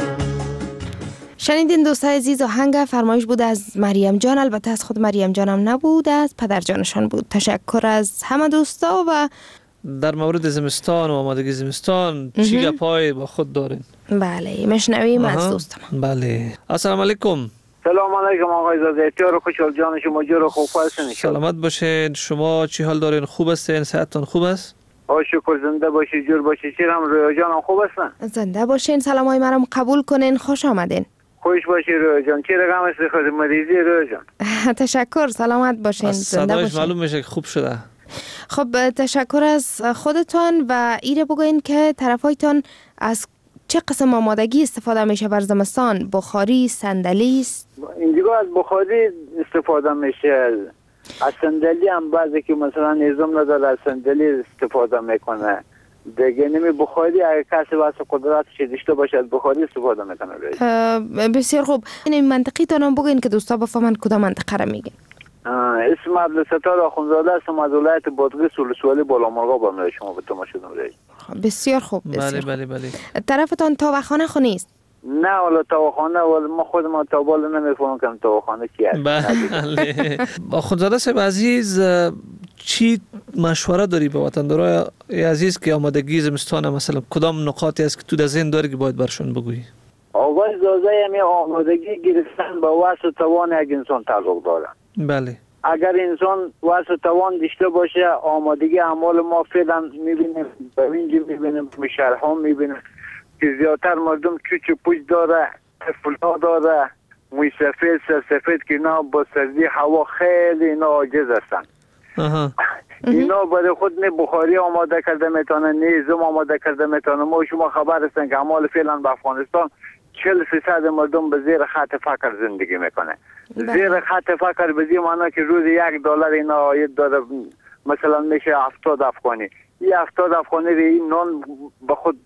شنیدین دوستای عزیز، آهنگ فرمایش بود از مریم جان. البته از خود مریم جانم نبود، از پدر جانشان بود. تشکر از همه دوستا. و در مورد زمستان و آمادگی زمستان چی گپای با خود دارین؟ بله مشنویم از دوستم. بله السلام علیکم. سلام علیکم آقای زادیار، خوشحال جان شما جور خوب هستین؟ سلامت باشین. شما چی حال دارین؟ خوب هستین؟ صحتتون خوب است؟ شکر، زنده باشی، جور باشی. چیرم رویا جانم خوب هستن؟ زنده باشین. سلامای مرا قبول کنین. خوش آمدین. خوش باشی رویا جان. چی رقم است خود مریضی رویا جان؟ تشکر، سلامت باشین. زنده باشین. معلوم میشه که خوب شده. خب تشکر از خودتان. و ایره بگوین که طرفایتان از چه قسم آمادگی استفاده میشه بر زمستان؟ بخاری، صندلی است؟ اینجا از بخاری استفاده میشه. از صندلی هم بعضی که مثلا نظام نداره از صندلی استفاده میکنه دیگه. نمی بخاری اگه کسی واسه قدرتش داشته باشه از بخاری استفاده میکنه. بسیار خوب. این منطقی تانم بگین که دوستا بفهمن کدام منطقه را میگه. اسم عبدالستار آخونزاده هستم از ولایت بادغیس ولسوالی بالامرغاب برای شما به تماشا دادم. بسیار خوب. بله بله بله. طرفتان تاوخانه خو نیست؟ نه والا تاوخانه، ولی ما خودم تاوال نمیفهمم که تاوخانه چی است. بله. آخونزاده صاحب عزیز، چی مشوره داری به وطندارای عزیز که آمادگی زمستان مثلا کدام نقاطی است که تو در ذهن داری که باید برشون بگویی؟ آقای زازه همی آمادگی گرفتن به وسع توان یک انسان تعلق داره. بله. اگر انسان واسه توان داشته باشه آمادگی اعمال ما فعلا میبینیم، به اینجا میبینیم، به شهرها میبینیم که زیادتر مردم چوچ پوچ داره، طفلا داره، موی سفید سفید که اینا با سردی هوا خیلی اینا عاجز هستن. اینا برای خود نه بخاری آماده کرده میتونه، نه زم آماده کرده میتونه. ما شما خبر هستن که اعمال فعلا به افغانستان 40% مردم به زیر خط فقر زندگی میکنه. زیر خط فقر به این معنی که روز $1 اینا عاید داره، مثلا میشه 70 افغانی. این 70 افغانی رو این نان به خود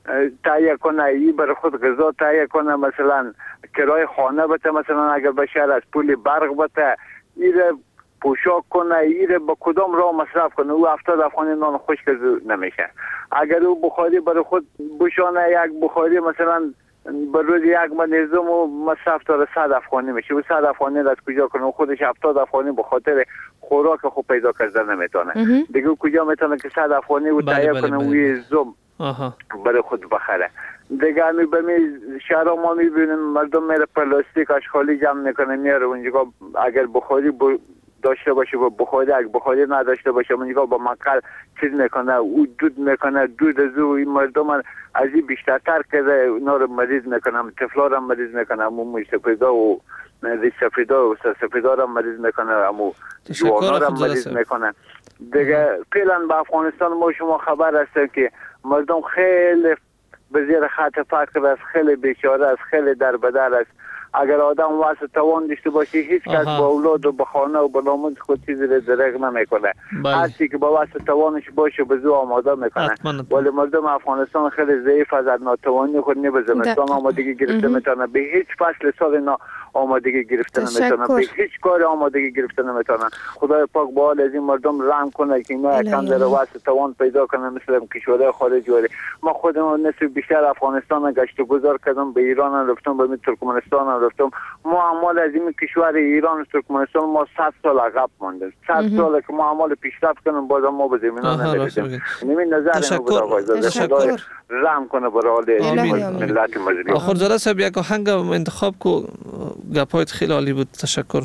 تهیه کنه، این برای خود غذا تهیه کنه، مثلا کرای خانه بده، مثلا اگر به شهر از پول برق بده، این پوشاک کنه، این به کدام راه مصرف کنه. او 70 افغانی نان خشک نمیشه. اگر او بخاری برای خود بشانه، یک بخاری مثلا بر روز یک منظم و مصرف داره 100 افغانی میشه. و 100 افغانی از کجا کنه؟ خودش 70 افغانی به خاطر خوراک خوب پیدا کردن نمیتونه. دیگه کجا میتونه که 100 افغانی و تهیه کنه و زم برای خود بخره؟ دیگه همی به شهرها ما میبینیم مردم میره پلاستیک اشغالی جمع میکنه میاره اونجا. اگر بخاری داشته باشه و بخاری، اگه بخاری نداشته باشه اونجا با مقل چیز میکنه، او دود میکنه، دود از او این مردم از این بیشتر کرده اونا رو مریض میکنم، طفلا رو مریض میکنم، موی سفیدا و ریش سفیدا و سفیدا رو مریض میکنه، امو جوانا رو مریض میکنه. دیگه فعلا به افغانستان ما شما خبر هستن که مردم خیلی به زیر خط فقر است، خیلی بیچاره است، خیلی دربدر است. اگر آدم واسه توان داشته باشه هیچ کس با اولاد و به خانه و به ناموس خود چیزی رو درک نمیکنه. هر چی که با واسه توانش باشه به زو آماده میکنه. ولی مردم افغانستان خیلی ضعیف از ناتوانی خود نه به زمستان آمادگی گرفته میتونه، به هیچ فصل سال اینا آمادگی گرفته نمیتونه، به هیچ کار آمادگی گرفته نمیتونه. خدای پاک با حال از این مردم رحم کنه که اینا کم در واسه توان پیدا کنه مثل کشورهای خارج. ولی ما خودمون نصف بیشتر افغانستان گشت و گذار کردم، به ایران رفتم، به ترکمنستان رفتم. ما اعمال از این کشور ایران و ترکمنستان ما 100 سال عقب مونده. 100 ساله که ما اعمال پیشرفت کنیم بازم ما به زمینان نمیرسیم. نمی نظر بود آقای خدای رحم کنه برای حال ملت مظلوم. آخرزاده صاحب یک آهنگ انتخاب کو گپایت خیلی عالی بود. تشکر.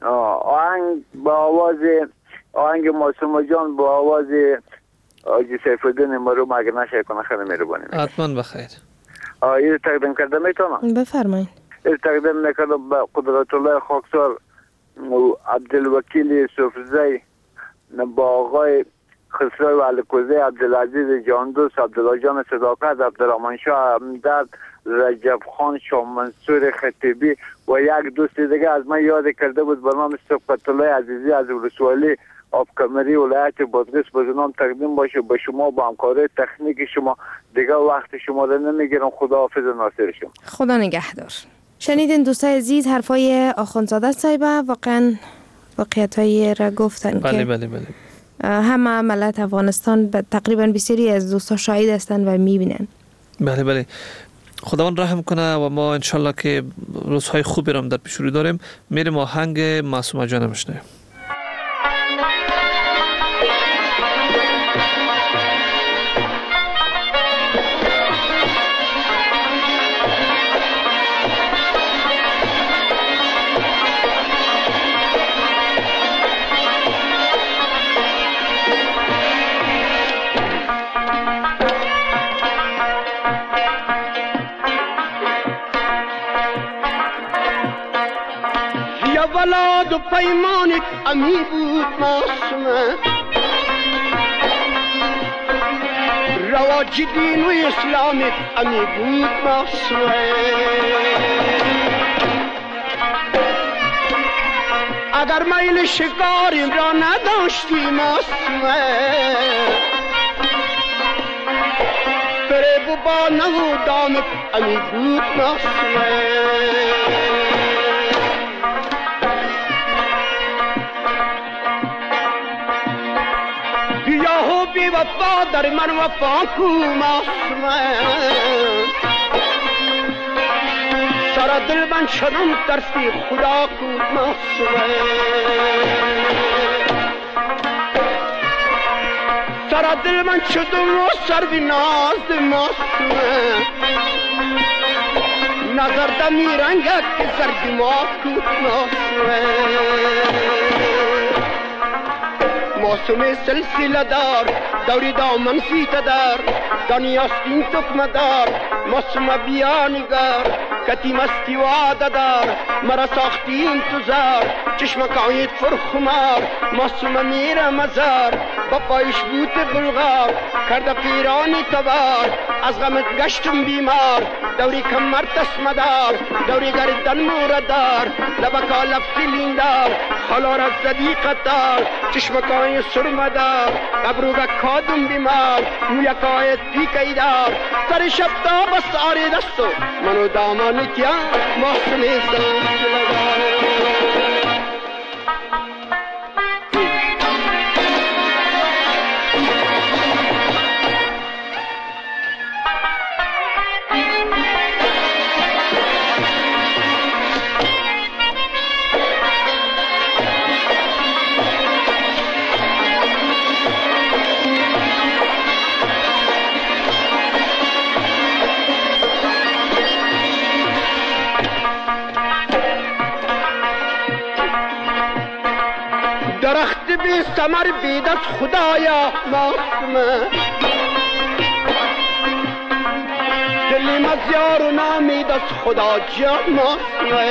آهنگ با آواز آهنگ معصومه جان با آواز آجی سیفالدین مرحوم اگر نشه کنه خیلی مهربانی. حتما بخیر. اینو تقدیم کرده میتونم؟ بفرمایید. تقدیم میکنم به قدرت الله خاکسار عبدالوکیل صوفزی، با آقای خسرو علکوزی، عبدالعزیز جاندوس، عبدالله جان صداقت، عبدالرحمن شاه همدرد، رجب خان، شاه منصور خطیبی و یک دوست دیگه از من یاد کرده بود به نام صفت الله عزیزی از ولسوالی آبکمری ولایت بادغیس به نام تقدیم باشه به شما، با همکاری تکنیک شما. دیگه وقت شما رو نمیگیرم. خداحافظ ناصر شما. خدا نگهدار. شنیدین دوستای عزیز حرفای آخوندزاده صاحب، واقعا واقعیتایی را گفتن بله که بله بله همه ملت افغانستان تقریبا بسیاری از دوستا شاهد هستند و میبینن. بله بله، خداوند رحم کنه و ما انشالله که روزهای خوبی را در پیش رو داریم. میریم آهنگ معصومه جان میشنویم. ولاد و پیمانت امی بود معصومه، رواج دین و اسلامت امی بود معصومه. اگر میل شکاریم را نداشتی معصومه، فریب و با نمودامت امی بود معصومه. بی وفا در من وفا کو معصومه، سر دل من شدم ترسی خدا کو معصومه. سر دل من شدم و سر بی ناز معصومه، نظر دمی رنگت که سر دماغ کو معصومه. معصومه سلسله دار دوری دامن سیت دار، دانیاستین تکمه دار، معصومه بیا نگار، کتی مستی وعده دار، مرا ساختی انتظار، چشمکایت فرخمار، معصومه میره مزار، با پایش بوت بلغار، کرده پیرانی تبار، از غمت گشتم بیمار، دوری کمر تسمدار، دوری گردن موردار، لبکا لب فیلیندار، خالا را زدی قطار، چشمکای سرمدار، ابروگا کادم بیمار، مویکای پیکیدار، سر شب تا بس آری دستو منو دامانت یا معصومه سلسله دار. درخت بی ثمر بیدت خدایا معصومه، دلی مزیار و نامید از خدا جان معصومه.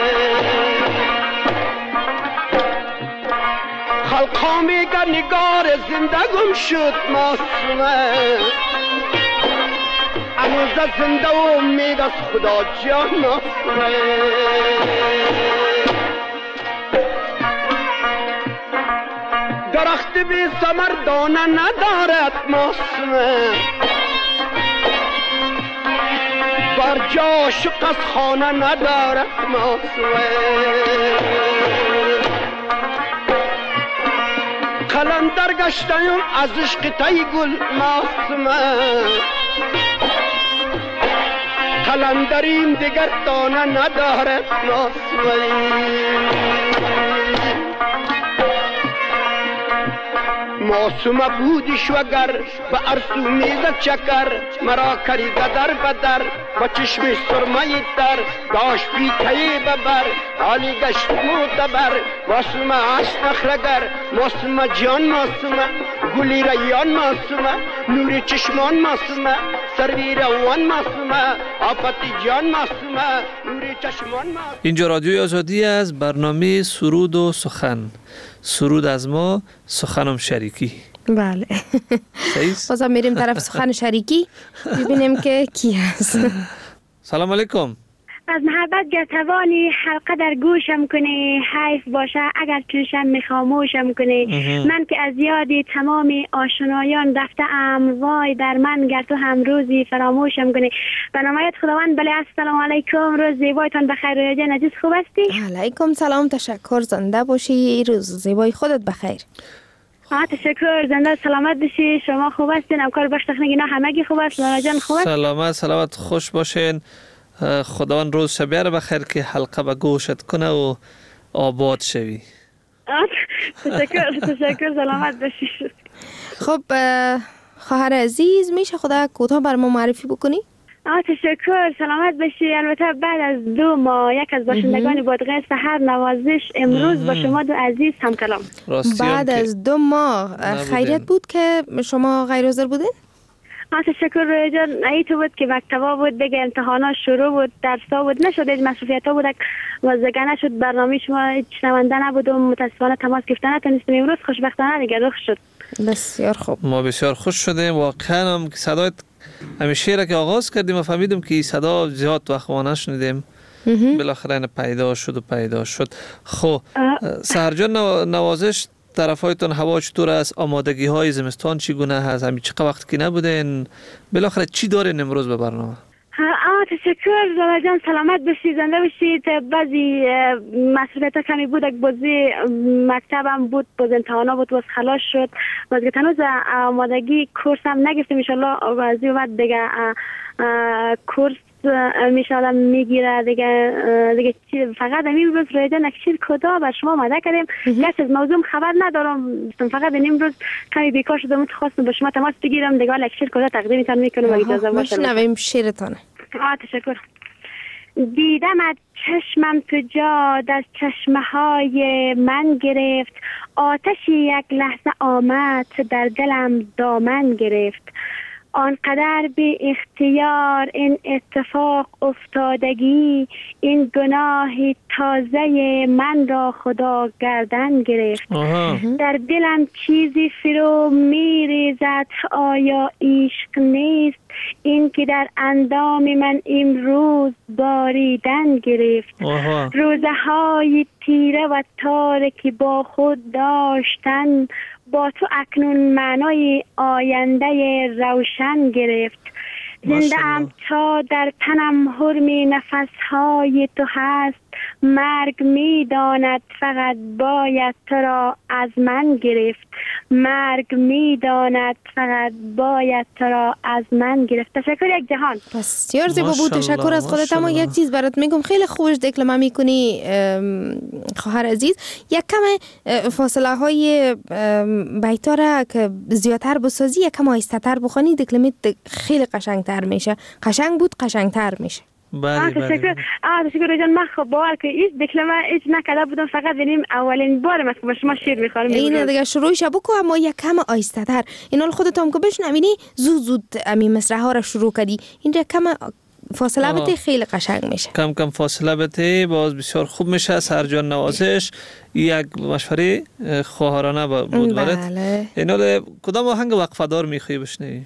خلقا میگه نگار زندگم شد معصومه، هنوز از زنده و امید از خدا جان معصومه. درخت بی ثمر دانه ندارد معصومه، بر جا شق از خانه ندارد معصومه. قلندر گشتیم از عشق تای گل معصومه، قلندریم دیگر دانه ندارد معصومه. معصومه بودیش وگر به ارسو میزد چکر، مرا کریده در بدر با چشم سرمه تر داشت پیکهی ببر حالی گشت معتبر معصومه است نخلگر معصومه جان معصومه گلی ریان معصومه نور چشمان معصومه سروی روان معصومه آفت جان معصومه نور چشمان معصومه. اینجا رادیوی آزادی از برنامه سرود و سخن. سرود از ما، سخنم شریکی. بله. بازم میریم طرف سخن شریکی ببینیم که کی هست. سلام علیکم. از محبت گرتوانی حلقه در گوشم کنی، حیف باشه اگر چشم میخاموشم کنی. من که از یادی تمام آشنایان رفته ام، وای در من گر تو هم روزی فراموشم کنی. به نامایت خداوند. بله السلام علیکم، روز زیبایتان بخیر. رویا جان عزیز خوب هستی؟ علیکم سلام، تشکر، زنده باشی، روز زیبای خودت بخیر. تشکر، زنده سلامت باشی. شما خوب هستین؟ همکار بخش تکنیکی نه همگی خوب است؟ لالا جان خوب است؟ سلامت خوش باشین. خداوند روز شبیه رو بخیر که حلقه به گوشت کنه و آباد شوی. تشکر سلامت باشی. خب خواهر عزیز میشه خدا کوتاه بر ما معرفی بکنی؟ تشکر سلامت باشی. البته بعد از 2 ماه یک از باشندگان بادغیس هر نوازش امروز با شما دو عزیز هم کلام. بعد از 2 ماه خیریت بود که شما غیر حاضر بودین؟ تشکر رویا جان. ایتو بود که مکتبا بود دیگه، امتحانا شروع بود، درسا بود، نشد هیچ مسئولیت ها بود وزگه نشد. برنامه شما هیچ شنونده نبود و متاسفانه تماس گرفتن نتونستیم. امروز خوشبختانه دیگه رخ شد. بسیار خوب. ما بسیار خوش شدیم. واقعا هم صدایت همیشه را که آغاز کردیم و فهمیدم که صدا زیاد وقت ما نشنیدیم، بالاخره پیدا شد. خب سهرجان نوازش طرفایتون هوا چطور است؟ آمادگی های زمستان چگونه هست؟ همین چقدر وقت که نبودین بالاخره چی دارین امروز به برنامه؟ تشکر زالا جان، سلامت باشید، زنده باشید. بعضی مسئولیت ها کمی بود، بازی مکتبم بود، باز امتحانا بود، باز خلاص شد. باز که تنوز آمادگی کورس هم نگفتیم، انشالله بعضی اومد دیگه کورس میشالله میگیره دیگه فقط امروز روی جان اکشیر کدا بر شما آماده کردیم. کسی از موضوع خبر ندارم، فقط امروز کمی بیکار شدم، خواستم با شما تماس بگیرم دیگه اکشیر کدا تقدیمتان میکنم اگه اجازه باشه. مشنویم شیرتانه. تشکر. دیدمت چشمم تو جاد از چشمه های من گرفت، آتشی یک لحظه آمد در دلم دامن گرفت. آنقدر بی اختیار این اتفاق افتادگی، این گناهی تازه من را خدا گردن گرفت. در دلم چیزی فرو میریزد، آیا عشق نیست این که در اندام من امروز باریدن گرفت. روزه های تیره و تارکی با خود داشتن، با تو اکنون معنای آینده روشن گرفت. زنده ام تا در تنم حرمی نفسهای تو هست، مرگ میداند فقط باید تو را از من گرفت. مرگ میداند فقط باید تو را از من گرفت. تشکر یک جهان. بسیار زیبا بود، تشکر از خودت. اما یک چیز برات میگم، خیلی خوش دکلمه میکنی خواهر عزیز. یک کم فاصله های بیتا را که زیادتر بسازی، یک کم آهسته تر بخونی، دکلمه خیلی قشنگتر میشه. قشنگ بود، قشنگتر میشه. تشکر جان. من خب باور که هیچ دکلمه هیچ نکرده بودم، فقط ببینیم اولین بار من با شما شعر میخوام. این دیگه شروعش بکو، اما یک کم آهسته تر. اینا خودت هم که بشنوینی زود امی مصرع ها را شروع کردی. این کم فاصله بده، خیلی قشنگ میشه. کم فاصله بده، باز بسیار خوب میشه. سهرجان نوازش یک مشوره خواهرانه بود برات. اینا کدام آهنگ وقفه‌دار میخوای بشنوی؟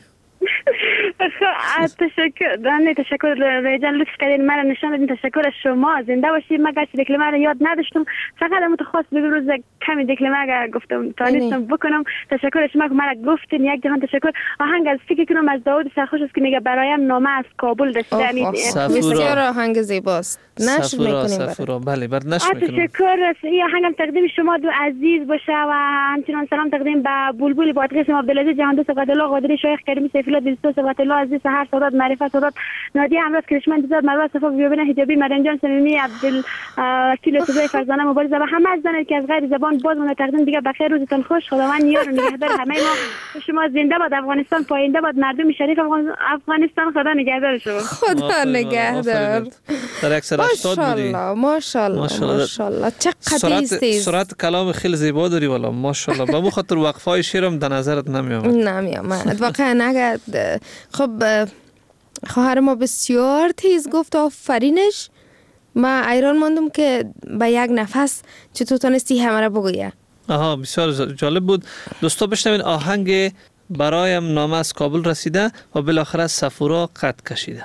تشکر ریجان، لطف کردین مرا نشان دادین. تشکر از شما، زنده باشید. من گاچ دکلمه رو یاد نداشتم، فقط متخصص به روز کمی دکلمه گفتم تانستم بکنم. تشکر از شما که مرا گفتین. یک جهان تشکر. آهنگ از فکر کنم از داوود سرخوش است که میگه برایم نامه از کابل داشته. بسیار آهنگ زیباست، نشر میکنیم. بله بعد نشر میکنیم. تشکر. این آهنگم تقدیم شما دو عزیز باشه و همچنین سلام تقدیم به بلبل بادغیس عبدالعزیز جهان دوست قدرالله قادری، شیخ کریمی سیفالله دوست قدرالله عزیز، سحر سادات معرفت سادات نادی امروز کرشمند زاد مروا صفا بیابان حجابی مریم جان صمیمی عبدالوکیل صبح فرزانه مبارزه و همه عزیزان که از غیر زبان باز من تقدیم دیگه بخیر روزتون خوش خداوند یار و نگهدار همه ما شما زنده باد افغانستان پاینده باد مردم شریف افغانستان خدا نگهدار شما خدا نگهدار در 180 بودی ماشاءالله چقدر استیز سرعت کلام خیلی زیبا داری والا ماشاءالله به خاطر وقفای شعرم در نظرت نمیامد واقعا اگر خب خواهر ما بسیار تیز گفت آفرینش ما ایران ماندم که به یک نفس چطور تونستی همه را بگویه. آها بسیار جالب بود. دوستا بشنوین آهنگ برایم نامه از کابل رسیده و بالاخره صفورا قد کشیده.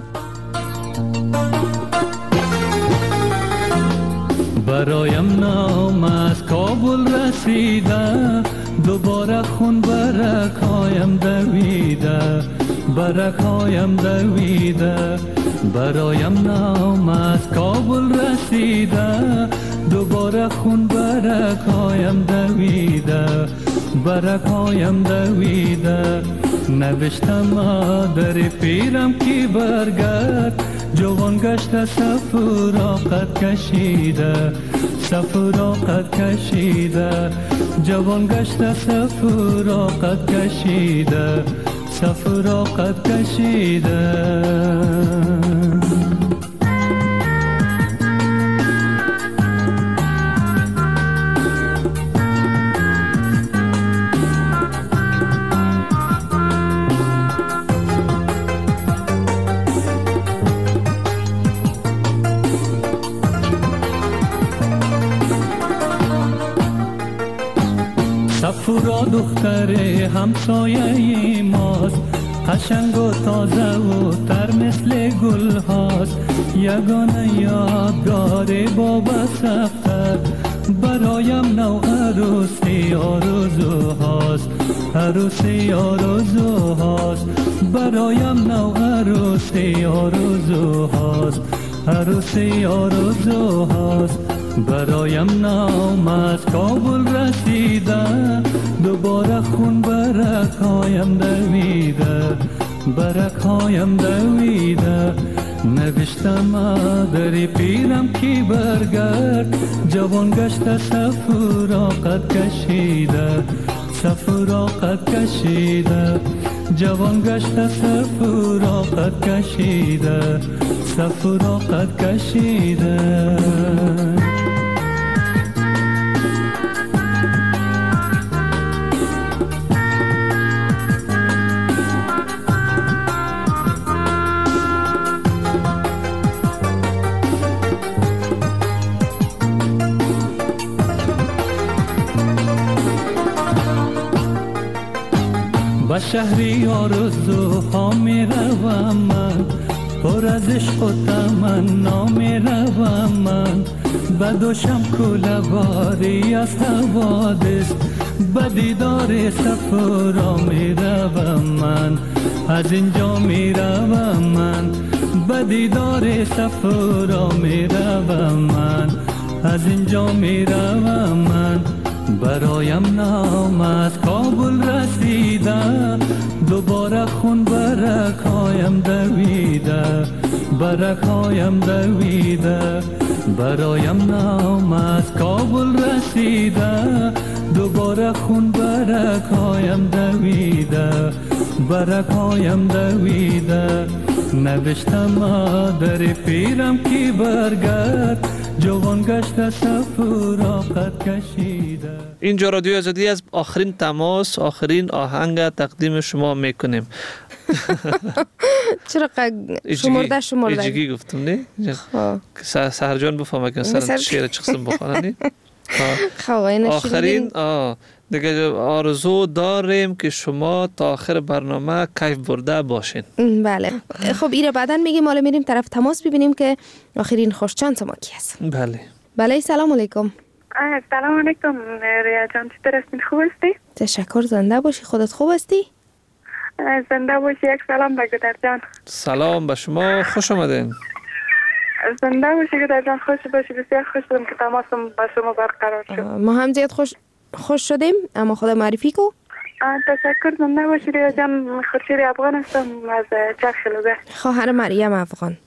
برایم نامه از کابل رسیده دوباره خون برکایم دویده برکایم دویده برایم نامه از کابل رسیده دوباره خون برکایم دویده برکایم دویده نوشتم در پیرم کی برگرد جوان گشت صفورا قد کشیده صفورا قد کشیده جوان گشت صفورا قد کشیده صفورا قد کشیده صفورا دختر همسایه ماست قشنگ و تازه و تر مثل گل هاست یگانه یادگار بابا سفتر برایم نو عروسی آرزو هاست عروسی آرزو هاست برایم نو عروسی آرزو هاست عروسی آرزو هاست برایم نام از کابل رسیده دوباره خون برکایم دویده برکایم دویده نوشتم در پیرم کی برگرد جوان گشت صفورا قد کشیده صفورا قد کشیده جوان گشت صفورا قد کشیده صفورا قد کشیده با شهری آرزوها می روم من پر از عشق و تمنا می روم من بدوشم کوله باری از حوادث به دیدار صفورا می روم من از اینجا می روم من به دیدار صفورا می روم من از اینجا می روم من برایم نام از کابل رسیده دوباره خون برکایم دویده برکایم دویده برایم نام از کابل رسیده دوباره خون برکایم دویده برکایم دویده نوشتم در پیرم کی برگرد جوان گشت صفورا قد کشیده. اینجا رادیو آزادی از آخرین تماس آخرین آهنگ تقدیم شما میکنیم. چرا شمرده ایجگی گفتم نه؟ سهر جان بفهمه که سر شعر چقسم بخوانه نه؟ آخرین دیگه آرزو داریم که شما تا آخر برنامه کیف برده باشین. بله خب ایره بعدن میگیم حالا میریم طرف تماس ببینیم که آخرین خوشچانس ما کی هست. بله سلام علیکم. سلام علیکم ریا جان چطور هستین خوب هستی؟ تشکر زنده باشی خودت خوب هستی؟ زنده باشی یک سلام به گودر جان. سلام به شما خوش آمدین. زنده باشی گودر جان خوش باشی بسیار خوش شدم که تماسم با شما برقرار شد. ما هم زیاد خوش شدیم اما خدا معرفی کو. تشکر. زنده باشی ریا جان. خورشید افغان هستم از چرخ لوگه. خواهر مریم افغان.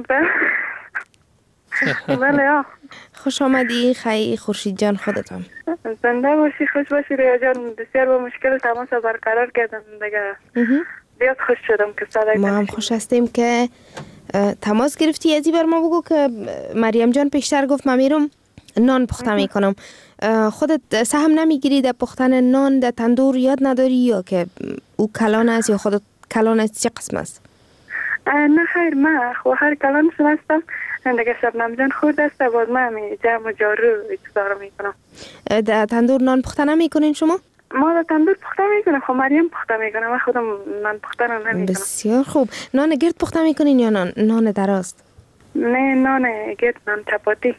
بله. خوش آمدی خیلی خورشید جان. خودتم زنده باشی. خوش باشی ریا جان. بسیار با مشکل تماس برقرار کردم دیگه. زیاد خوش شدم که صدای ما هم خوش هستیم که تماس گرفتی. ازی بر ما بگو که مریم جان پیشتر گفت من میرم نان پخته میکنم. خودت سهم نمیگیری در پختن نان در تندور؟ یاد نداری یا که او کلان است یا خودت کلان است؟ چه قسم است؟ نه خیر، من خواهر کلان هستم. دیگه شبنم جان خود است. باز من جمع و جارو اجزا میکنم. در تندور نان پخته نمیکنین شما؟ ما در تندور پخته میکنم. خب مریم پخته میکنم. من خودم نان پخته نمیکنم. بسیار خوب. نان گرد پخته میکنین یا نان دراست؟ نه نان گرد، نان چپاتی.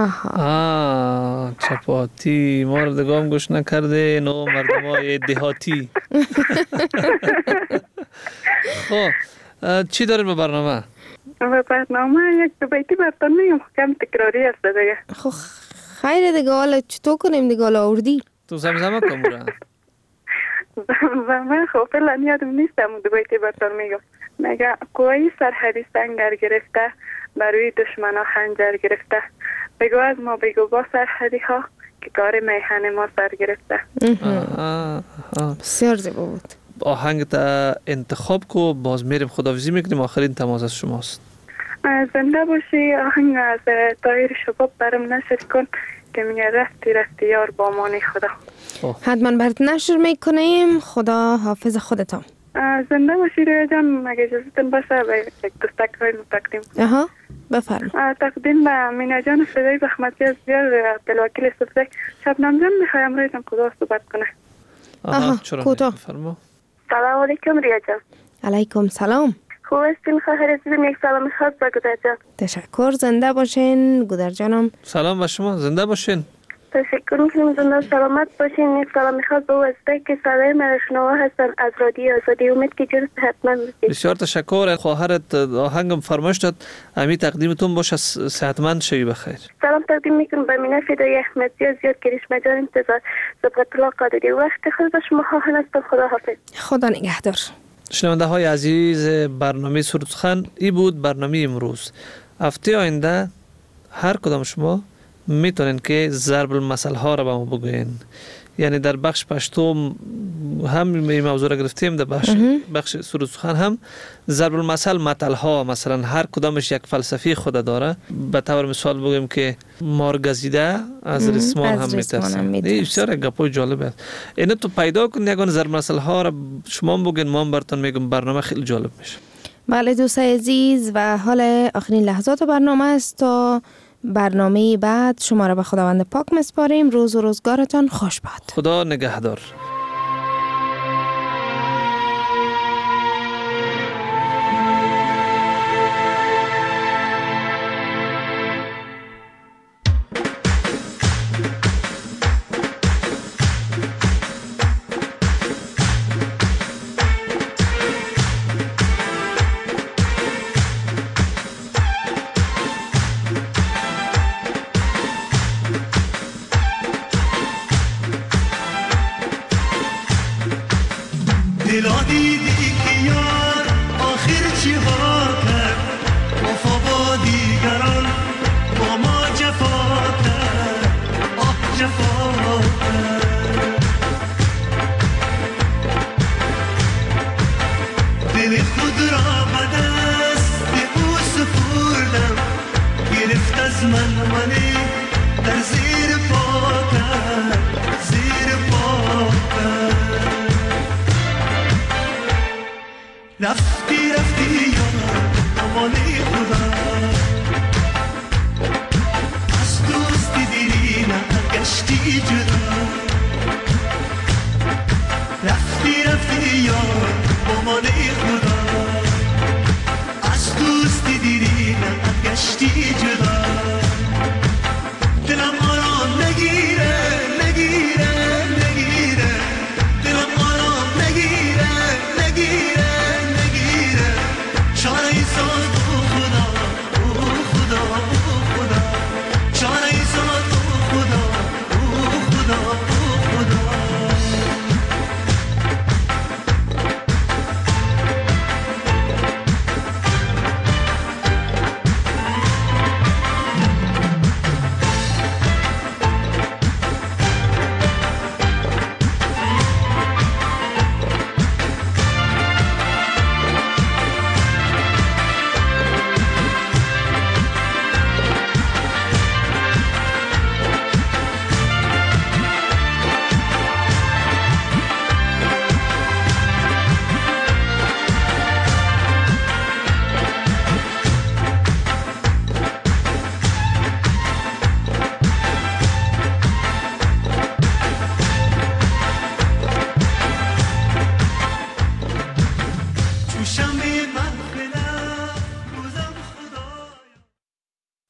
چپاتی. ما رو دگام گوش نکرده نو مردم های دهاتی. خب چی داریم به برنامه؟ به برنامه یک دو بیتی براتون میگم. کم تکراری است دیگه. خب خیره دیگه. حالا چطور کنیم دیگه؟ حالا آوردی تو زمزمه کن برا. و من خب فعلا یادم نیستم. دو بیتی براتون میگم. میگه قوای سرحدی سنگر گرفته، بروی دشمنا خنجر گرفته. بگو از ما بگو با سرحدی ها که کار میهن ما سر گرفته. بسیار زیبا بود. آهنگ تا انتخاب کو. باز میریم خداحافظی میکنیم. آخرین تماس از شماست. زنده باشی. آهنگ از طاهر شباب برام نشر کن که میگه رفتی رفتی یار با مانی خدا. حتما برات نشر میکنیم. خدا حافظ خودتان. زنده باشی ریا جان. مگه اجازتون باشه به یک دستک های تقدیم. بفرم. تقدیم به مینا جان فدای بخمتی از بیار عبدالوکیل صفزه. شبنم جان میخوایم رایتان کدا صحبت کنه. کوتاه. سلام علیکم ریا جان. علیکم سلام. خوب هستین خواهر عزیزم؟ یک سلام خاص به گودر جان. تشکر. زنده باشین گودر جانم. سلام به شما. زنده باشین. تشکر میکنم. زنده سلامت باشین. یک سلام خاص به واسطه که صدای من شنوا هستن از رادیو آزادی. امید که جرس حتما باشین. بسیار تشکر. خواهرت آهنگم فرمایش داد. امی تقدیمتون باشه. صحتمند شوی بخیر. سلام تقدیم میکنم به مینا فدای احمدی از زیاد گریشمه جان انتظار. صبغت الله قادری. وقت خود به شما خواهن است. خدا حافظ. خدا نگهدار. شنونده های عزیز، برنامه سرودسخن ای بود برنامه امروز. هفته آینده هر کدام شما میتونین که ضرب المثل ها را به ما بگوین. یعنی در بخش پشتو هم این موضوع را گرفتیم. در بخش سرودسخن هم ضرب المثل مثل ها، مثلا هر کدامش یک فلسفی خود داره. به طور مثال بگیم که مار گزیده از ریسمان هم میترسه. این بسیار گپای جالب است. اینو تو پیدا کن یگان ضرب المثل ها را شما بگین، ما براتون میگم. برنامه خیلی جالب میشه. بله دوستای عزیز، و حال آخرین لحظات برنامه است. تا برنامه بعد شما را به خداوند پاک مسپاریم. روز و روزگارتان خوش باد. خدا نگهدار. دلا دیدی که یار آخر چی ها کرد، وفا با دیگران با ما جفا کرد، آه جفا کرد. دل خود را به دست او سپردم، گرفت از من در زیر پا کرد، زیر پا کرد. رفتی رفتی یار امانی خدا، از دوستی دیری نگشتی جدا. رفتی رفتی یار امانی خدا، از دوستی دیری نگشتی جدا.